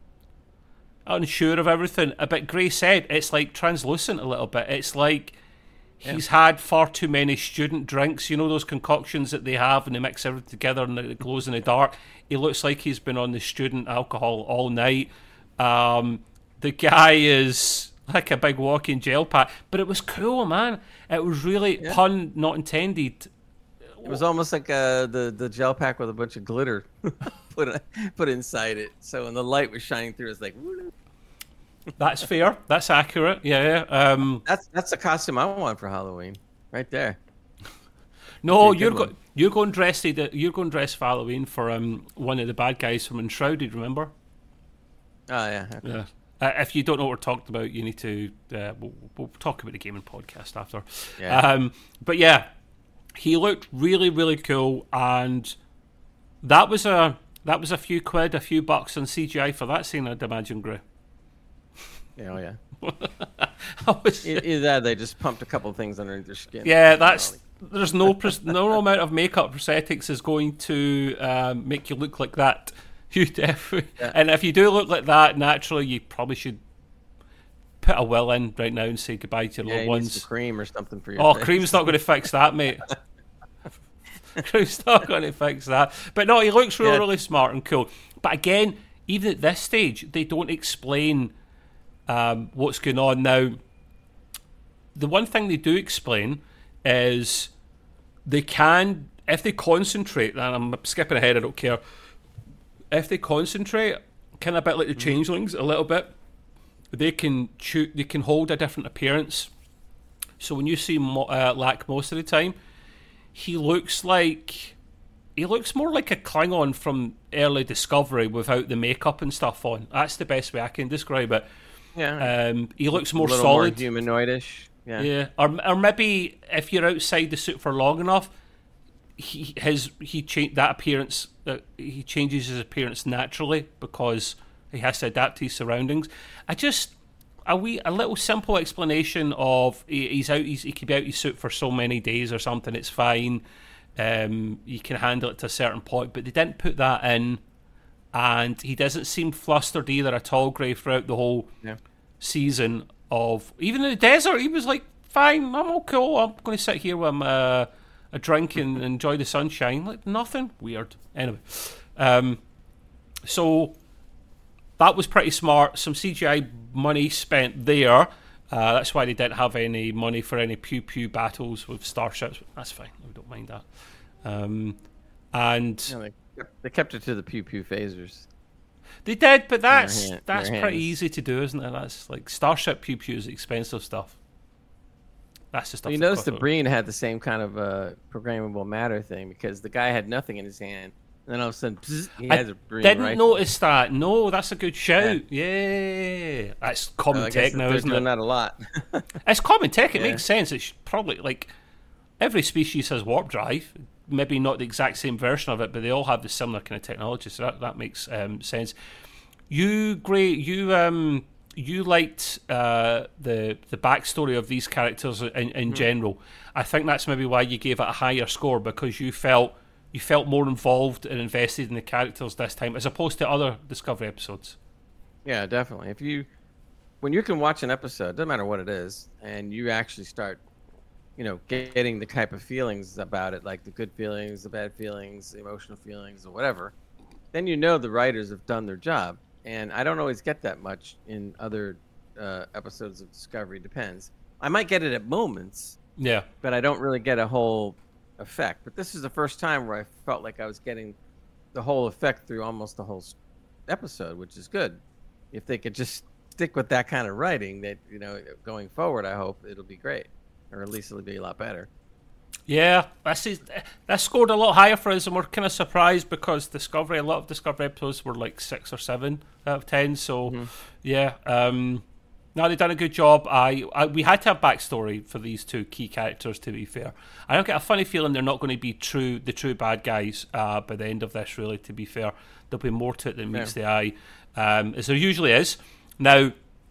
unsure of everything. A bit Gray said, it's like translucent a little bit. It's like yeah. he's had far too many student drinks. You know those concoctions that they have and they mix everything together and it glows in the dark? He looks like he's been on the student alcohol all night. Um, the guy is like a big walking gel pack. But it was cool, man. It was really, yeah. pun not intended, it was almost like uh, the the gel pack with a bunch of glitter put put inside it. So when the light was shining through, it's like. Woo-doo. That's fair. That's accurate. Yeah. Um, that's that's the costume I want for Halloween, right there. No, you're go- you're going dressed. You're going dressed for Halloween for um one of the bad guys from Enshrouded. Remember? Oh yeah. Okay. Yeah. Uh, if you don't know what we're talking about, you need to. Uh, we'll, we'll talk about the gaming podcast after. Yeah. Um, but yeah. He looked really, really cool, and that was a that was a few quid, a few bucks on C G I for that scene, I'd imagine, Gray. Yeah, oh yeah. was, Either that, they just pumped a couple of things underneath their skin. Yeah, that's there's no no amount of makeup prosthetics is going to um, make you look like that. You definitely, yeah. And if you do look like that naturally, you probably should put a will in right now and say goodbye to your yeah, loved ones. Some cream or something for your Oh, face. Cream's not going to fix that, mate. Cream's not going to fix that. But no, he looks really, yeah. really smart and cool. But again, even at this stage, they don't explain um, what's going on. Now, the one thing they do explain is they can, if they concentrate, and I'm skipping ahead, I don't care, if they concentrate, kind of a bit like the mm. Changelings, a little bit, they can cho- they can hold a different appearance. So when you see Mo- uh, Lack most of the time, he looks like he looks more like a Klingon from early Discovery without the makeup and stuff on. That's the best way I can describe it. Yeah, um, he looks more a little solid, more humanoidish. Yeah, yeah. Or or maybe if you're outside the suit for long enough, he his he cha- that appearance uh, he changes his appearance naturally because he has to adapt to his surroundings. I just a wee a little simple explanation of he, he's out he's, he can be out his suit for so many days or something. It's fine. Um, you can handle it to a certain point, but they didn't put that in, and he doesn't seem flustered either at all, Gray, throughout the whole yeah. season of even in the desert. He was like, "Fine, I'm all cool. I'm going to sit here with my, a drink and enjoy the sunshine." Like nothing weird. Anyway, um, so. That was pretty smart. Some C G I money spent there. Uh, that's why they didn't have any money for any pew pew battles with starships. That's fine. We don't mind that. Um, and yeah, they, kept, they kept it to the pew pew phasers. They did, but that's hand, that's pretty easy to do, isn't it? That's like starship pew pew is expensive stuff. That's the stuff. Well, you notice the Breen had the same kind of uh, programmable matter thing because the guy had nothing in his hand. And then all of a sudden, bzz, he has I a Breen didn't rifle. notice that. No, that's a good shout. Yeah, yeah. That's common uh, tech now, isn't doing it? That a lot. It's common tech. It yeah. makes sense. It's probably like every species has warp drive. Maybe not the exact same version of it, but they all have the similar kind of technology. So that that makes um, sense. You, Gray, you um, you liked uh, the the backstory of these characters in, in mm-hmm. general. I think that's maybe why you gave it a higher score because you felt. You felt more involved and invested in the characters this time as opposed to other Discovery episodes. Yeah, definitely. If you, when you can watch an episode, doesn't matter what it is, and you actually start you know, getting the type of feelings about it, like the good feelings, the bad feelings, the emotional feelings, or whatever, then you know the writers have done their job. And I don't always get that much in other uh, episodes of Discovery. Depends. I might get it at moments. Yeah. But I don't really get a whole effect. But this is the first time where I felt like I was getting the whole effect through almost the whole episode, which is good. If they could just stick with that kind of writing, that, you know, going forward, I hope it'll be great, or at least it'll be a lot better. Yeah, this is that scored a lot higher for us, and we're kind of surprised because Discovery, a lot of Discovery episodes were like six or seven out of ten. So, mm-hmm. yeah, um, no, they've done a good job. I, I we had to have backstory for these two key characters. To be fair, I don't get a funny feeling they're not going to be true the true bad guys uh, by the end of this. Really, to be fair, there'll be more to it than meets yeah. the eye, um, as there usually is. Now,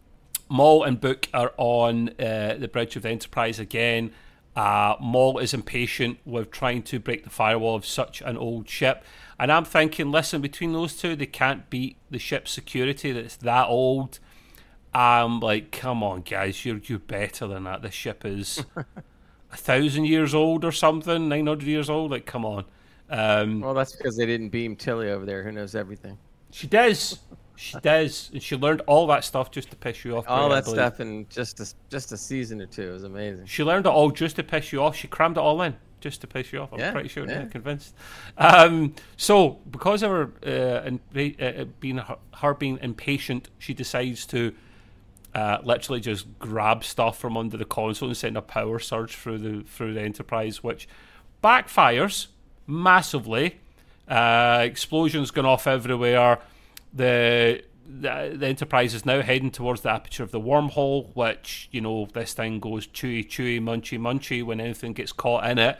Maul and Book are on uh, the bridge of the Enterprise again. Uh, Maul is impatient with trying to break the firewall of such an old ship. And I'm thinking, listen, between those two, they can't beat the ship's security that's that old. I'm like, come on, guys, you're you're better than that. This ship is a thousand years old or something, nine hundred years old. Like, come on. Um, well, that's because they didn't beam Tilly over there, who knows everything. She does. She does. And she learned all that stuff just to piss you off. All that stuff in just a, just a season or two. It was amazing. She learned it all just to piss you off. She crammed it all in just to piss you off. I'm yeah, pretty sure. Yeah. I'm convinced. Um, so, because of her, uh, in, uh, being, her, her being impatient, she decides to uh, literally just grab stuff from under the console and send a power surge through the through the Enterprise, which backfires massively. Uh, explosions going off everywhere. The, the the Enterprise is now heading towards the aperture of the wormhole, which, you know, this thing goes chewy, chewy, munchy, munchy when anything gets caught in it.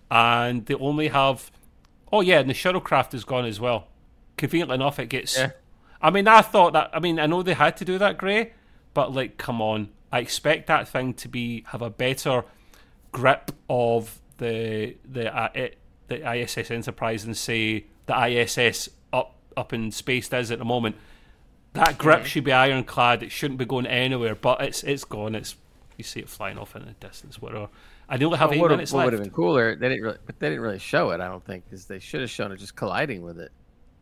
And they only have... Oh, yeah, and the shuttlecraft is gone as well. Conveniently enough, it gets... Yeah. I mean, I thought that... I mean, I know they had to do that, Gray, but, like, come on. I expect that thing to be have a better grip of the the, uh, it, the I S S Enterprise than, say, the I S S up in space is at the moment. That grip mm-hmm. should be ironclad. It shouldn't be going anywhere, but it's it's gone. It's you see it flying off in the distance, whatever. I only have well, eight minutes what left. What would have been cooler? They didn't really, but they didn't really show it. I don't think, because they should have shown it just colliding with it.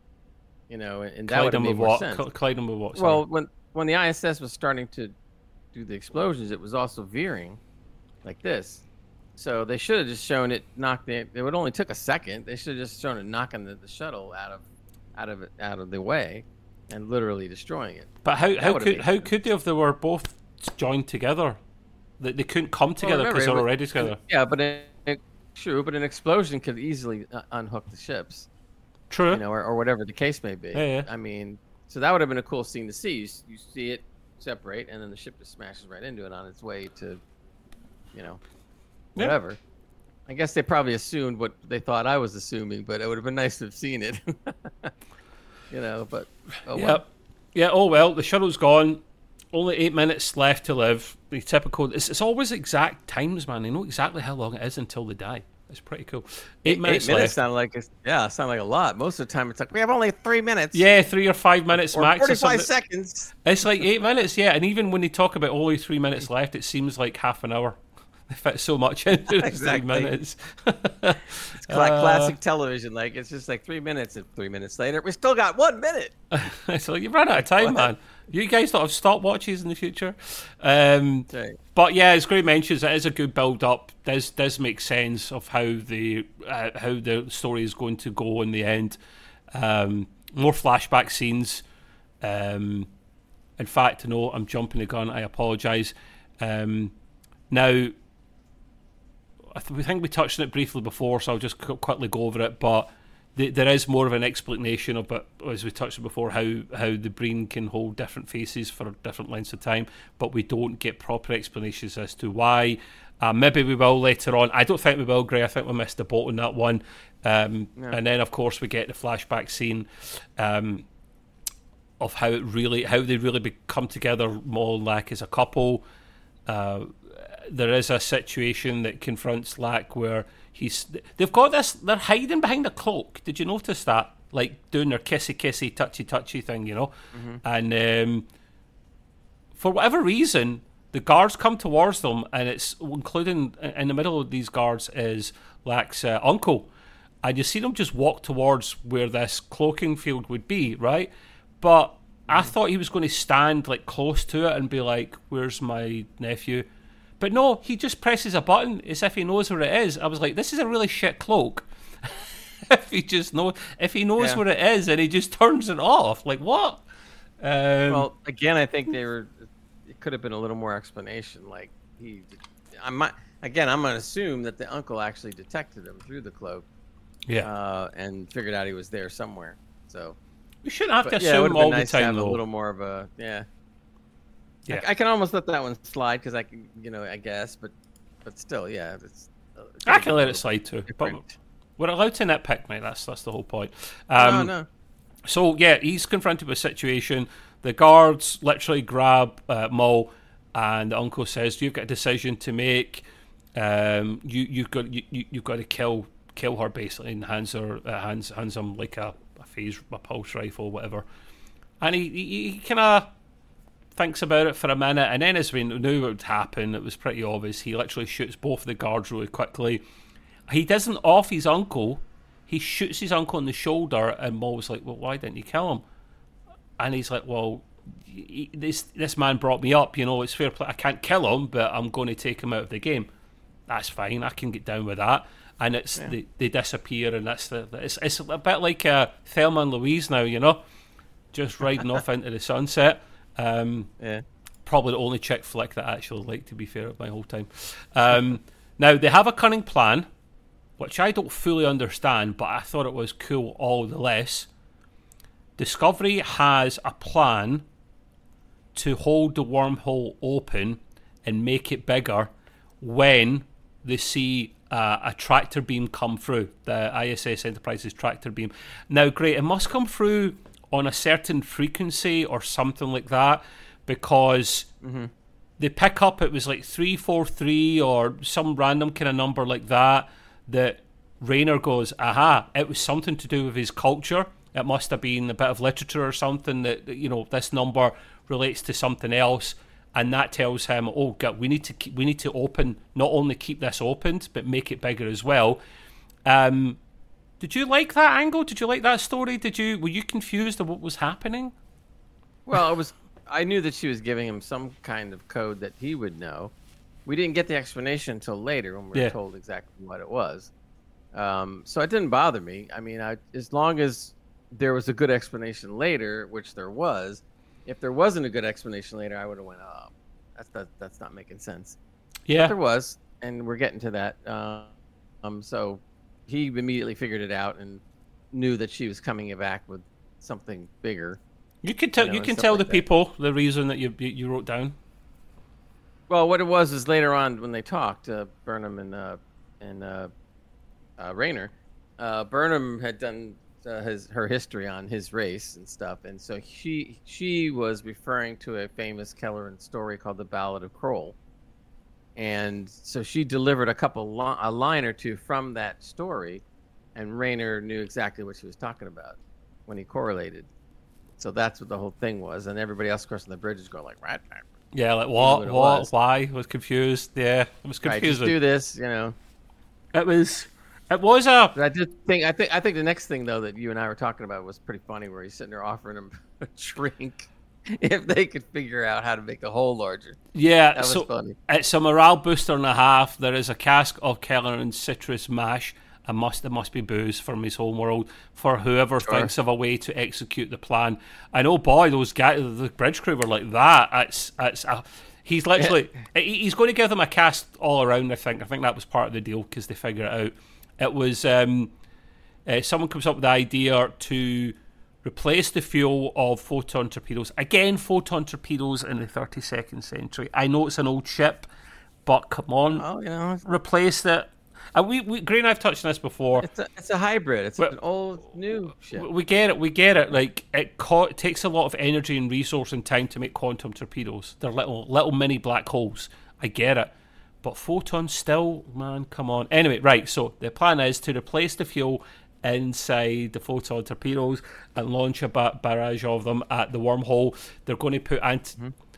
You know, and that would have made more what? sense. Colliding with what? Sorry. Well, when when the I S S was starting to do the explosions, it was also veering like this. So they should have just shown it knock the. It would only took a second. They should have just shown it knocking the, the shuttle out of. out of it out of the way and literally destroying it. But how how could how sense. could they if they were both joined together? They, they couldn't come together because well, they're already together. Yeah, but it, it, true, but an explosion could easily uh, unhook the ships. True. You know, or, or whatever the case may be. Yeah, yeah. I mean, so that would have been a cool scene to see. You, you see it separate, and then the ship just smashes right into it on its way to, you know, whatever. Yeah. I guess they probably assumed what they thought I was assuming, but it would have been nice to have seen it. You know, but oh yeah, well. Yeah. Oh well, the shuttle's gone. Only eight minutes left to live. The typical. It's, it's always exact times, man. They know exactly how long it is until they die. It's pretty cool. Eight, eight minutes. Eight minutes left. sound like it's, yeah, sound like a lot. Most of the time, it's like we have only three minutes. Yeah, three or five minutes or max. Forty-five or seconds. It's like eight minutes. Yeah, and even when they talk about only three minutes left, it seems like half an hour. They fit so much into those exactly. three minutes. It's like uh, classic television. Like it's just like three minutes, and three minutes later, we still got one minute. It's like you've run out of time, man. You guys don't have stopwatches in the future. Um, right. But yeah, as Gray mentions, it is a good build-up. Does does make sense of how the uh, how the story is going to go in the end. Um, more flashback scenes. Um, in fact, no, I'm jumping the gun. I apologise. Um, now. I th- we think we touched on it briefly before, so I'll just c- quickly go over it. But th- there is more of an explanation of it, as we touched on before, how, how the brain can hold different faces for different lengths of time. But we don't get proper explanations as to why. Uh, maybe we will later on. I don't think we will, Gray. I think we missed the boat on that one. Um, no. And then, of course, we get the flashback scene um, of how it really, how they really become together, more like as a couple. Uh, There is a situation that confronts Lack where he's... They've got this... They're hiding behind a cloak. Did you notice that? Like, doing their kissy-kissy, touchy-touchy thing, you know? Mm-hmm. And um, for whatever reason, the guards come towards them, and it's including in the middle of these guards is Lac's uh, uncle, and you see them just walk towards where this cloaking field would be, right? But I thought he was going to stand like close to it and be like, "Where's my nephew?" But no, he just presses a button as if he knows where it is. I was like, "This is a really shit cloak." if he just know, if he knows Yeah. where it is, and he just turns it off, like what? Um, Well, again, I think they were. It could have been a little more explanation. Like he, I might again. I'm gonna assume that the uncle actually detected him through the cloak, yeah, uh, and figured out he was there somewhere. So, we shouldn't have but, to yeah, it would assume have been all nice the to time, have though. a little more of a yeah. Yeah. I, I can almost let that one slide because I can, you know, I guess, but but still, yeah, it's. Uh, it I could can have let been it slide too, but different. we're allowed to nitpick, mate. That's that's the whole point. no, Um, no. So yeah, he's confronted with a situation. The guards literally grab uh, Mo, and the uncle says, "You've got a decision to make. Um, you you've got you, you- you've got to kill kill her basically." And hands her uh, hands hands him like a, a phase a pulse rifle, whatever. And he he, he kind of thinks about it for a minute, and then as we knew it would happen, it was pretty obvious. He literally shoots both of the guards really quickly. He doesn't off his uncle. He shoots his uncle in the shoulder, and Mo was like, "Well, why didn't you kill him?" And he's like, "Well, he, this this man brought me up. You know, it's fair play. I can't kill him, but I'm going to take him out of the game. That's fine. I can get down with that." And it's Yeah. they, they disappear, and that's the it's it's a bit like uh, Thelma and Louise now. You know, just riding off into the sunset. Um, Yeah. Probably the only chick flick that I actually like, to be fair, my whole time. Um, now, they have a cunning plan, which I don't fully understand, but I thought it was cool all the less. Discovery has a plan to hold the wormhole open and make it bigger when they see uh, a tractor beam come through, the I S S Enterprise's tractor beam. Now, great, it must come through on a certain frequency or something like that, because Mm-hmm. they pick up, it was like three four three or some random kind of number like that, that Raynor goes, aha, it was something to do with his culture. It must have been a bit of literature or something that, that, you know, this number relates to something else, and that tells him, oh God, we need to keep, we need to open, not only keep this opened, but make it bigger as well. Um, did you like that angle? Did you like that story? Did you were you confused of what was happening? Well, it was. I knew that she was giving him some kind of code that he would know. We didn't get the explanation until later when we were Yeah. told exactly what it was. Um, so it didn't bother me. I mean, I, as long as there was a good explanation later, which there was. If there wasn't a good explanation later, I would have went, "Oh, that's that, that's not making sense." Yeah, But there was, and we're getting to that. Uh, um, so he immediately figured it out and knew that she was coming back with something bigger. you can tell you know, you and can stuff tell like the that. people the reason that you you, you wrote down. Well, what it was is later on when they talked, uh, Burnham and uh, and uh, uh, Raynor, uh, Burnham had done uh, his her history on his race and stuff, and so she she was referring to a famous Kelleran story called the Ballad of Kroll, and so she delivered a couple li- a line or two from that story, and Raynor knew exactly what she was talking about when he correlated. So that's what the whole thing was, and everybody else crossing the bridge is going like, right, right, Yeah, like what, what it what, was. why? I was confused. Yeah, it was right, just confusing. do this, you know. It was, it was a. But I did think I think I think the next thing though that you and I were talking about was pretty funny, where he's sitting there offering him a drink if they could figure out how to make the hole larger. Yeah, That was so funny. it's a morale booster and a half. There is a cask of Kelleran citrus mash. I must, there must be booze from his home world for whoever Sure. thinks of a way to execute the plan. I know, boy, those guys, the bridge crew were like that. It's, it's. A, he's literally, he- he's going to give them a cast all around. I think. I think that was part of the deal because they figure it out. It was um, uh, someone comes up with the idea to replace the fuel of photon torpedoes. Again, photon torpedoes in the thirty-second century. I know it's an old ship, but come on, Oh, you know, it's, replace it. And we, we, Gray and I've touched on this before. it's a it's a hybrid. It's Well, an old new ship. We get it, we get it. Like it, co- it takes a lot of energy and resource and time to make quantum torpedoes. They're little little mini black holes. I get it, but photons still, man, come on. Anyway, right. So the plan is to replace the fuel inside the photon torpedoes and launch a ba- barrage of them at the wormhole. They're going to put ant- Mm-hmm.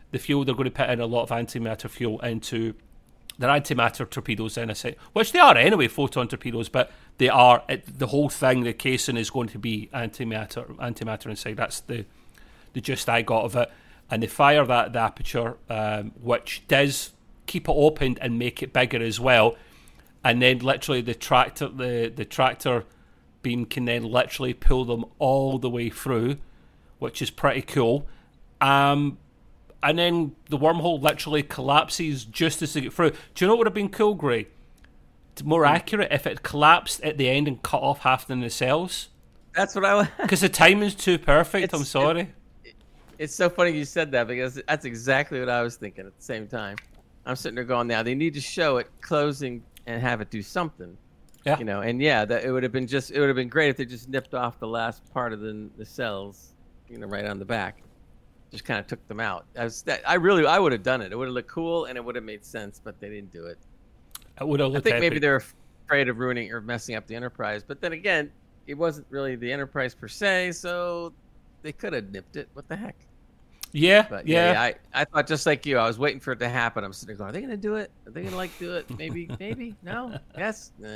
the fuel, they're going to put in a lot of antimatter fuel into their antimatter torpedoes, then I say, which they are anyway, photon torpedoes, but they are it, the whole thing. The casing is going to be antimatter, antimatter inside. That's the the gist I got of it. And they fire that the aperture, um, which does keep it opened and make it bigger as well. And then literally the tractor, the the tractor beam can then literally pull them all the way through, which is pretty cool. Um, and then the wormhole literally collapses just as they get through. Do you know what would have been cool, Gray? It's more mm. accurate if it collapsed at the end and cut off half the nacelles. That's what I. Because the timing's too perfect. It's, I'm sorry. It, it, it's so funny you said that, because that's exactly what I was thinking at the same time. I'm sitting there going, now they need to show it closing and have it do something. Yeah. You know, and yeah, that it would have been just it would have been great if they just nipped off the last part of the the cells, you know, right on the back. Just kind of took them out. I was that I really I would have done it. It would have looked cool and it would have made sense, but they didn't do it. It would have I looked think epic. maybe they're afraid of ruining or messing up the Enterprise. But then again, it wasn't really the Enterprise per se, so they could have nipped it. What the heck? Yeah, but yeah. yeah, I, I thought just like you. I was waiting for it to happen. I'm sitting there going, are they going to do it? Are they going to like do it? Maybe, maybe, no, yes. Nah.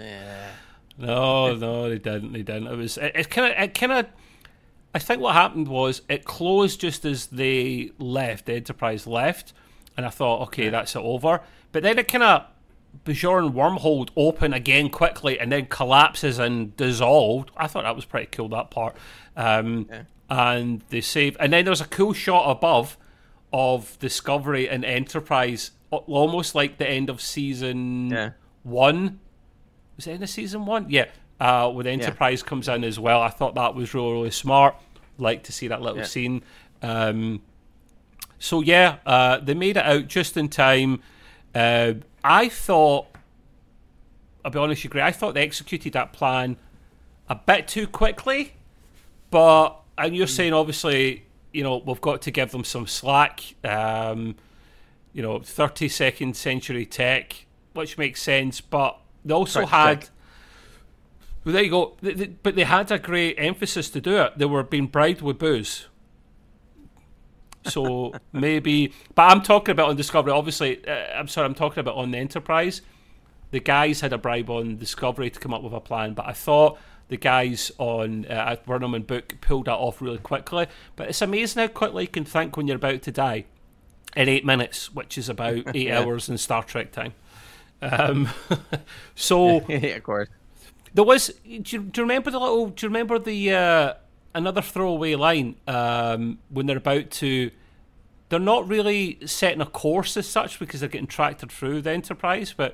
No, no, they didn't. They didn't. It was. It, it kind of. It kind of. I think what happened was it closed just as they left. The Enterprise left, and I thought, okay, yeah. that's it over. But then it kind of Bajoran wormhole open again quickly, and then collapses and dissolved. I thought that was pretty cool, that part. Um, yeah. And they save, and then there's a cool shot above of Discovery and Enterprise, almost like the end of season yeah. one. Was it end of season one? Yeah. Uh, when Enterprise yeah. comes in as well. I thought that was really, really smart. Like to see that little yeah. scene. Um, so yeah, uh, they made it out just in time. Uh, I thought, I'll be honest, you agree, I thought they executed that plan a bit too quickly. But, and you're saying obviously, you know, we've got to give them some slack. Um, you know, thirty-second century tech, which makes sense. But they also Correct, had... check. Well, there you go. They, they, but they had a great emphasis to do it. They were being bribed with booze. So maybe... But I'm talking about on Discovery, obviously. Uh, I'm sorry, I'm talking about on the Enterprise. The guys had a bribe on Discovery to come up with a plan, but I thought the guys on uh, at Burnham and Book pulled that off really quickly. But it's amazing how quickly you can think when you're about to die in eight minutes, which is about eight yeah. hours in Star Trek time. Um, so... yeah, of course. There was. Do you, do you remember the little? Do you remember the uh, another throwaway line um, when they're about to? They're not really setting a course as such because they're getting tractored through the Enterprise. But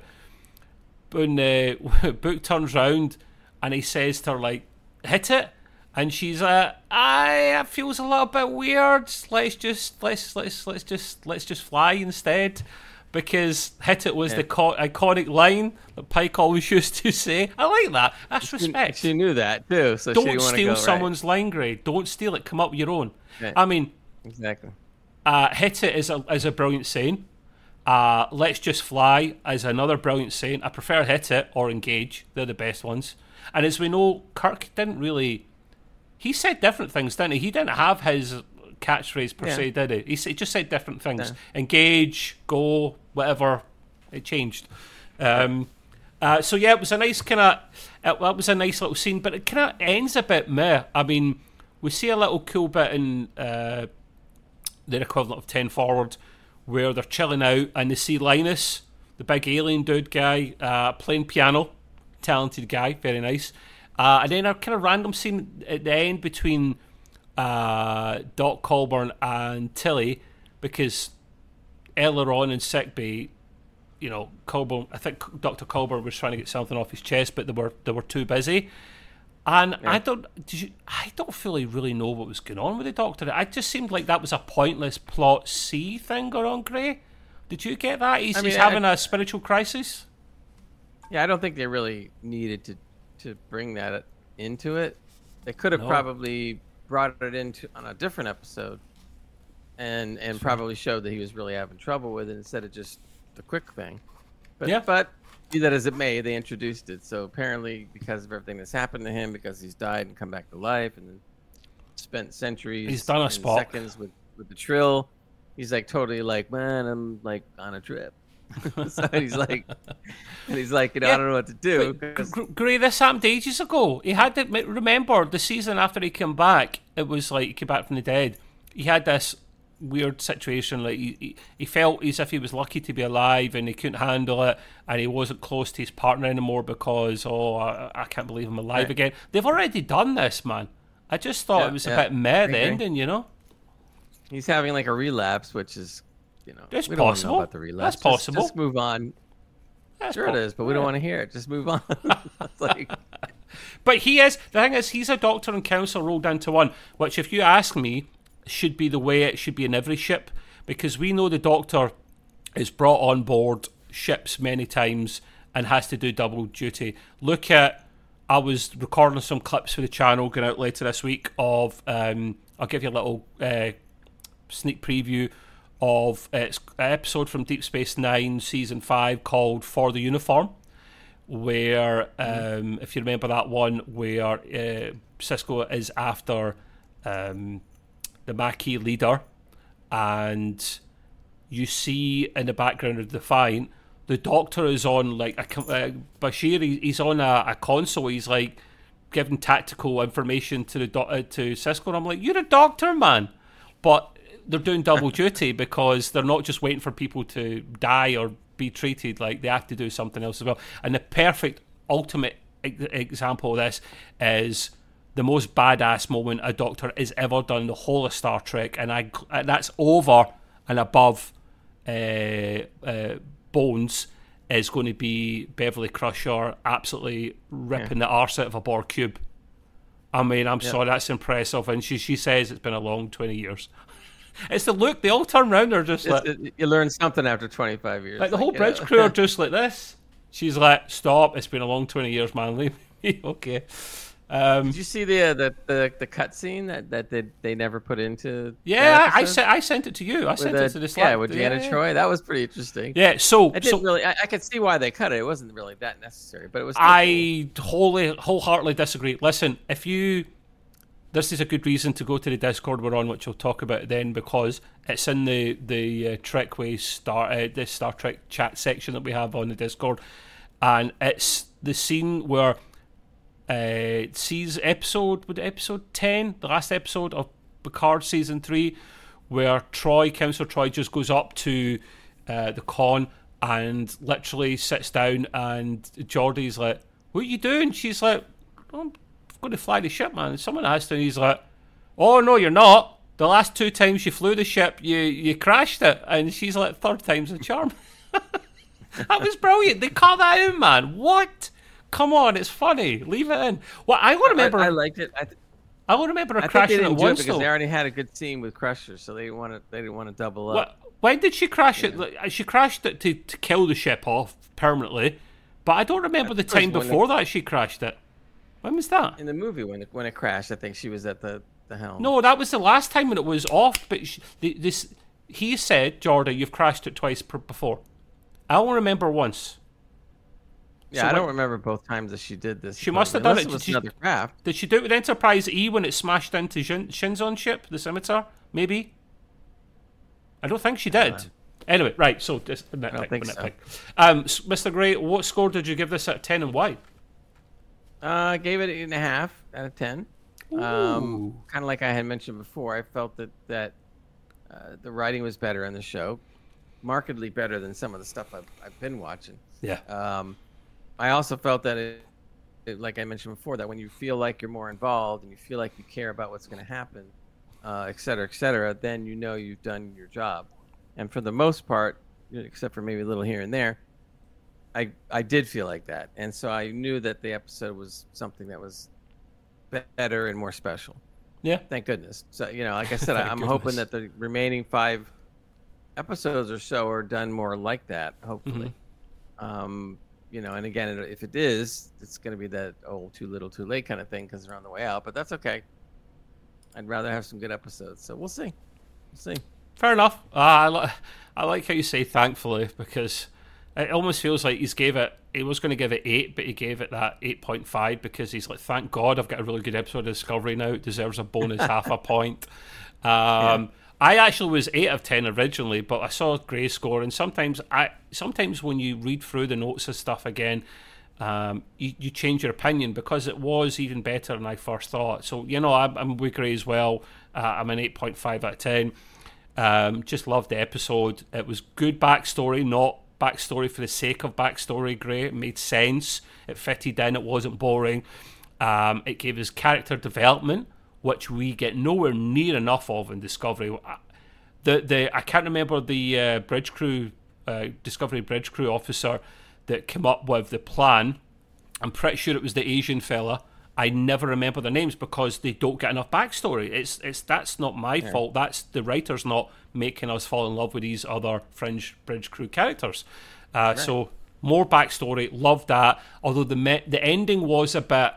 when uh, Book turns round and he says to her like, "Hit it," and she's like, "I it feels a little bit weird. Let's just let's let's let's just let's just fly instead." Because hit it was yeah. the co- iconic line that Pike always used to say. I like that. That's respect. She, she knew that too. So don't she steal go, someone's right. line, Gray. Don't steal it. Come up with your own. Right. I mean, exactly. Uh, hit it is a is a brilliant saying. Uh, let's just fly is another brilliant saying. I prefer hit it or engage. They're the best ones. And as we know, Kirk didn't really. He said different things, didn't he? He didn't have his catchphrase per yeah. se, did he? He, he just said different things. Yeah. Engage, go, whatever. It changed. Um, uh, so yeah, it was a nice kind of. It, it was a nice little scene, but it kind of ends a bit meh. I mean, we see a little cool bit in uh, their equivalent of ten Forward, where they're chilling out and they see Linus, the big alien dude guy, uh, playing piano. Talented guy, very nice. Uh, and then a kind of random scene at the end between uh, Doc Colburn and Tilly, because earlier on in sickbay, you know, Colburn, I think Doctor Colburn was trying to get something off his chest, but they were they were too busy. And yeah. I don't, did you, I don't fully really know what was going on with the Doctor. It just seemed like that was a pointless plot C thing going on, Gray. Did you get that? He's, I mean, he's having I, a spiritual crisis. Yeah, I don't think they really needed to to bring that into it. They could have no. probably brought it into on a different episode, and and probably showed that he was really having trouble with it instead of just the quick thing. But yeah. but be that as it may, they introduced it. So apparently, because of everything that's happened to him, because he's died and come back to life, and then spent centuries, he's done a and Spock. seconds with with the Trill, he's like totally like, man, I'm like on a trip. So he's like, and he's like, you know, Yeah. I don't know what to do. But, 'cause- Gr- Gray, this happened ages ago. He had to remember the season after he came back. It was like he came back from the dead. He had this weird situation. Like he, he, he felt as if he was lucky to be alive, and he couldn't handle it, and he wasn't close to his partner anymore because oh, I, I can't believe I'm alive Right. again. They've already done this, man. I just thought Yeah, it was yeah. a bit meh I the agree. ending, you know. He's having like a relapse, which is, you know, It's we don't want to possible. know about the relapse. That's Just- possible. Just, move on. That's Sure po- it is, but we don't want to hear it. Just move on. It's like, But he is, the thing is, he's a doctor and counselor rolled into one, which, if you ask me, should be the way it should be in every ship, because we know the doctor is brought on board ships many times and has to do double duty. Look at, I was recording some clips for the channel going out later this week of, um, I'll give you a little uh, sneak preview of uh, it's an episode from Deep Space Nine season five called For the Uniform, where um, if you remember that one, where uh, Cisco is after um, the Maquis leader, and you see in the background of Defiant, the Doctor is on like a co- uh, Bashir. he- He's on a, a console. He's like giving tactical information to the do- uh, to Cisco, and I'm like, you're a doctor, man, but they're doing double duty because they're not just waiting for people to die or be treated. Like they have to do something else as well. And the perfect ultimate e- example of this is the most badass moment a Doctor has ever done in the whole of Star Trek, and I and that's over and above uh, uh, Bones, is going to be Beverly Crusher absolutely ripping the arse out of a Borg cube. I mean, I'm Yeah. sorry, that's impressive. And she she says it's been a long twenty years. It's the look, they all turn around, they're just it's- like, it- you learn something after twenty-five years. like the whole you bridge know. crew are just like this. She's like, stop, it's been a long twenty years, man, leave me. Okay. Um, Did you see the uh, the the, the cut scene that, that they, they never put into? yeah, that I, I, episode? sent, I sent it to you. I With sent the- it to the Slack. Yeah, with Deanna yeah. Troy. That was pretty interesting. Yeah, so, I so didn't really. I, I could see why they cut it. It wasn't really that necessary, but it was. Still cool. I wholly, wholeheartedly disagree. Listen, if you, this is a good reason to go to the Discord we're on, which we'll talk about then, because it's in the the uh, Trekway Star uh, the Star Trek chat section that we have on the Discord, and it's the scene where uh, sees episode with episode ten, the last episode of Picard season three, where Troy, Councillor Troy, just goes up to uh, the con and literally sits down, and Geordie's like, "What are you doing?" She's like, "Oh, I'm going to fly the ship, man." And someone asked her, and he's like, "Oh no, you're not. The last two times you flew the ship, you you crashed it." And she's like, "Third time's the charm." That was brilliant. They cut that in, man. What? Come on, it's funny. Leave it in. Well, I want to remember. I, I, I liked it. I, th- want to remember her I think they crashing didn't it do it once. because though. they already had a good scene with Crusher, so they didn't want to. They didn't want to double up. What, when did she crash it? Like, She crashed it to, to kill the ship off permanently, but I don't remember the Of course, time when before that she crashed it. When was that? In the movie, when it, when it crashed, I think she was at the the helm. No, that was the last time when it was off. But she, the- this, he said, "Jordan, you've crashed it twice per, before." I only remember once. yeah, so I what- don't remember both times that she did this. She must have unless done it- it was she- another craft. Did she do it with Enterprise E when it smashed into Shin, Shinzon ship, the Scimitar? Maybe. I don't think she did. Uh, Anyway, right. So just nitpick, don't think so. nitpick. Um, s- Mister Gray, what score did you give this at ten, and why? Uh, I gave it eight and a half out of ten. Um, kind of like I had mentioned before, I felt that that uh, the writing was better in the show, markedly better than some of the stuff I've, I've been watching. Yeah. Um, I also felt that it, it, like I mentioned before, that when you feel like you're more involved and you feel like you care about what's going to happen, uh, et cetera, et cetera, then you know you've done your job. And for the most part, except for maybe a little here and there, I I did feel like that, and so I knew that the episode was something that was better and more special. Yeah. Thank goodness. So you know, like I said, Thank I'm goodness. hoping that the remaining five episodes or so are done more like that. Hopefully, um, you know, and again, if it is, it's going to be that old too little, too late kind of thing because they're on the way out. But that's okay. I'd rather have some good episodes. So we'll see. We'll see. Fair enough. Uh, I, li- I like how you say thankfully, because it almost feels like he's gave it, he was going to give it eight, but he gave it that eight point five because he's like, thank God I've got a really good episode of Discovery now. It deserves a bonus half a point. Um, Yeah. I actually was eight of ten originally, but I saw Gray's score, and sometimes I sometimes when you read through the notes and stuff again, um, you, you change your opinion because it was even better than I first thought. So, you know, I'm, I'm with Gray as well. Uh, I'm an eight point five out of ten. Um, just loved the episode. It was good backstory, not backstory for the sake of backstory, Gray. It made sense. It fitted in. It wasn't boring. Um, it gave us character development, which we get nowhere near enough of in Discovery. The the I can't remember the uh, bridge crew, uh, Discovery bridge crew officer that came up with the plan. I'm pretty sure it was the Asian fella. I never remember their names because they don't get enough backstory. It's it's that's not my yeah. fault. That's the writers not making us fall in love with these other fringe bridge crew characters. Uh, right. So more backstory. Loved that. Although the me- the ending was a bit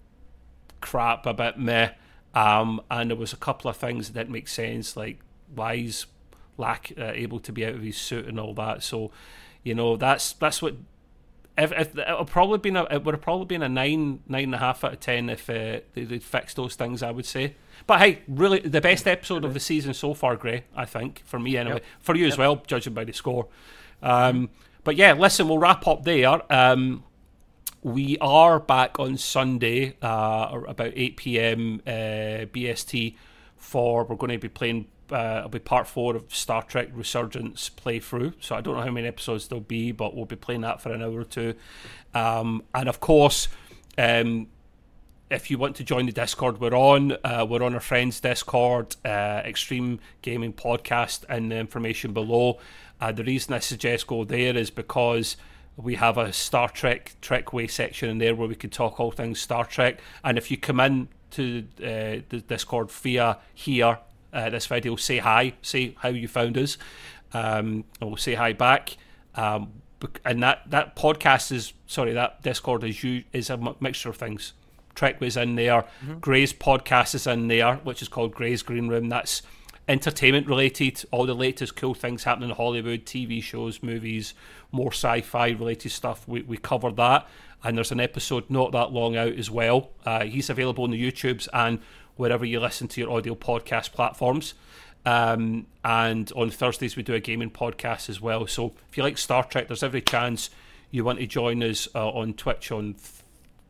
crap, a bit meh. Um, and there was a couple of things that didn't make sense, like why he's lack uh, able to be out of his suit and all that. So, you know, that's that's what. If, if it'll probably been a, it would have probably been a nine nine and a half out of ten if uh, they, they'd fixed those things, I would say. But hey, really, the best episode of the season so far, Gray. I think for me anyway, yep. for you yep. as well, judging by the score. Um, but yeah, listen, we'll wrap up there. Um, We are back on Sunday, uh, about eight p.m. Uh, B S T. For we're going to be playing. Uh, it'll be part four of Star Trek Resurgence playthrough. So I don't know how many episodes there'll be, but we'll be playing that for an hour or two. Um, and of course, um, if you want to join the Discord, we're on. Uh, we're on our friends' Discord, uh, Extreme Gaming Podcast, and the information below. Uh, the reason I suggest go there is because we have a Star Trek Trekway section in there where we can talk all things Star Trek. And if you come in to uh, the Discord via here, uh, this video, say hi, say how you found us, um, and we'll say hi back. Um, and that, that podcast is, sorry, that Discord is you is a m- mixture of things. Trekway's in there, mm-hmm. Gray's podcast is in there, which is called Gray's Green Room. That's entertainment related, all the latest cool things happening in Hollywood, T V shows, movies, more sci-fi related stuff. We we cover that, and there's an episode not that long out as well. Uh, he's available on the YouTubes and wherever you listen to your audio podcast platforms. Um, and on Thursdays we do a gaming podcast as well. So if you like Star Trek, there's every chance you want to join us uh, on Twitch on th-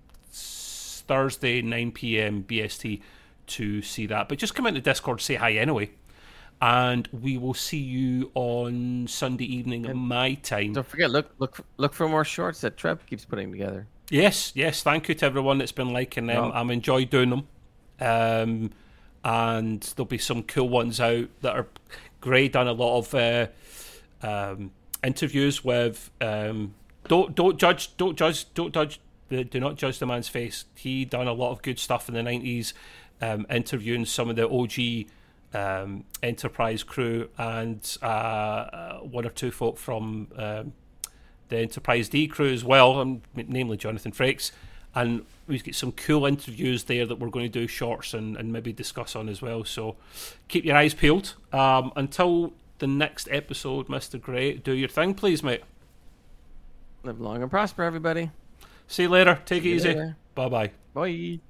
Thursday nine p.m. B S T to see that. But just come into Discord, say hi anyway. And we will see you on Sunday evening at my time. Don't forget, look look look for more shorts that Trev keeps putting together. Yes, yes. Thank you to everyone that's been liking them. Oh. I'm enjoying doing them. Um, and there'll be some cool ones out that are great. Done a lot of uh, um, interviews with. Um, don't don't judge. Don't judge. Don't judge. Do not judge the man's face. He done a lot of good stuff in the nineties, um, interviewing some of the O G. Um, Enterprise crew and uh, one or two folk from um, the Enterprise D crew as well, and namely Jonathan Frakes. And we've got some cool interviews there that we're going to do shorts and, and maybe discuss on as well. So keep your eyes peeled. Um, until the next episode, Mister Gray, do your thing, please, mate. Live long and prosper, everybody. See you later. Take it See easy. Bye-bye. Bye.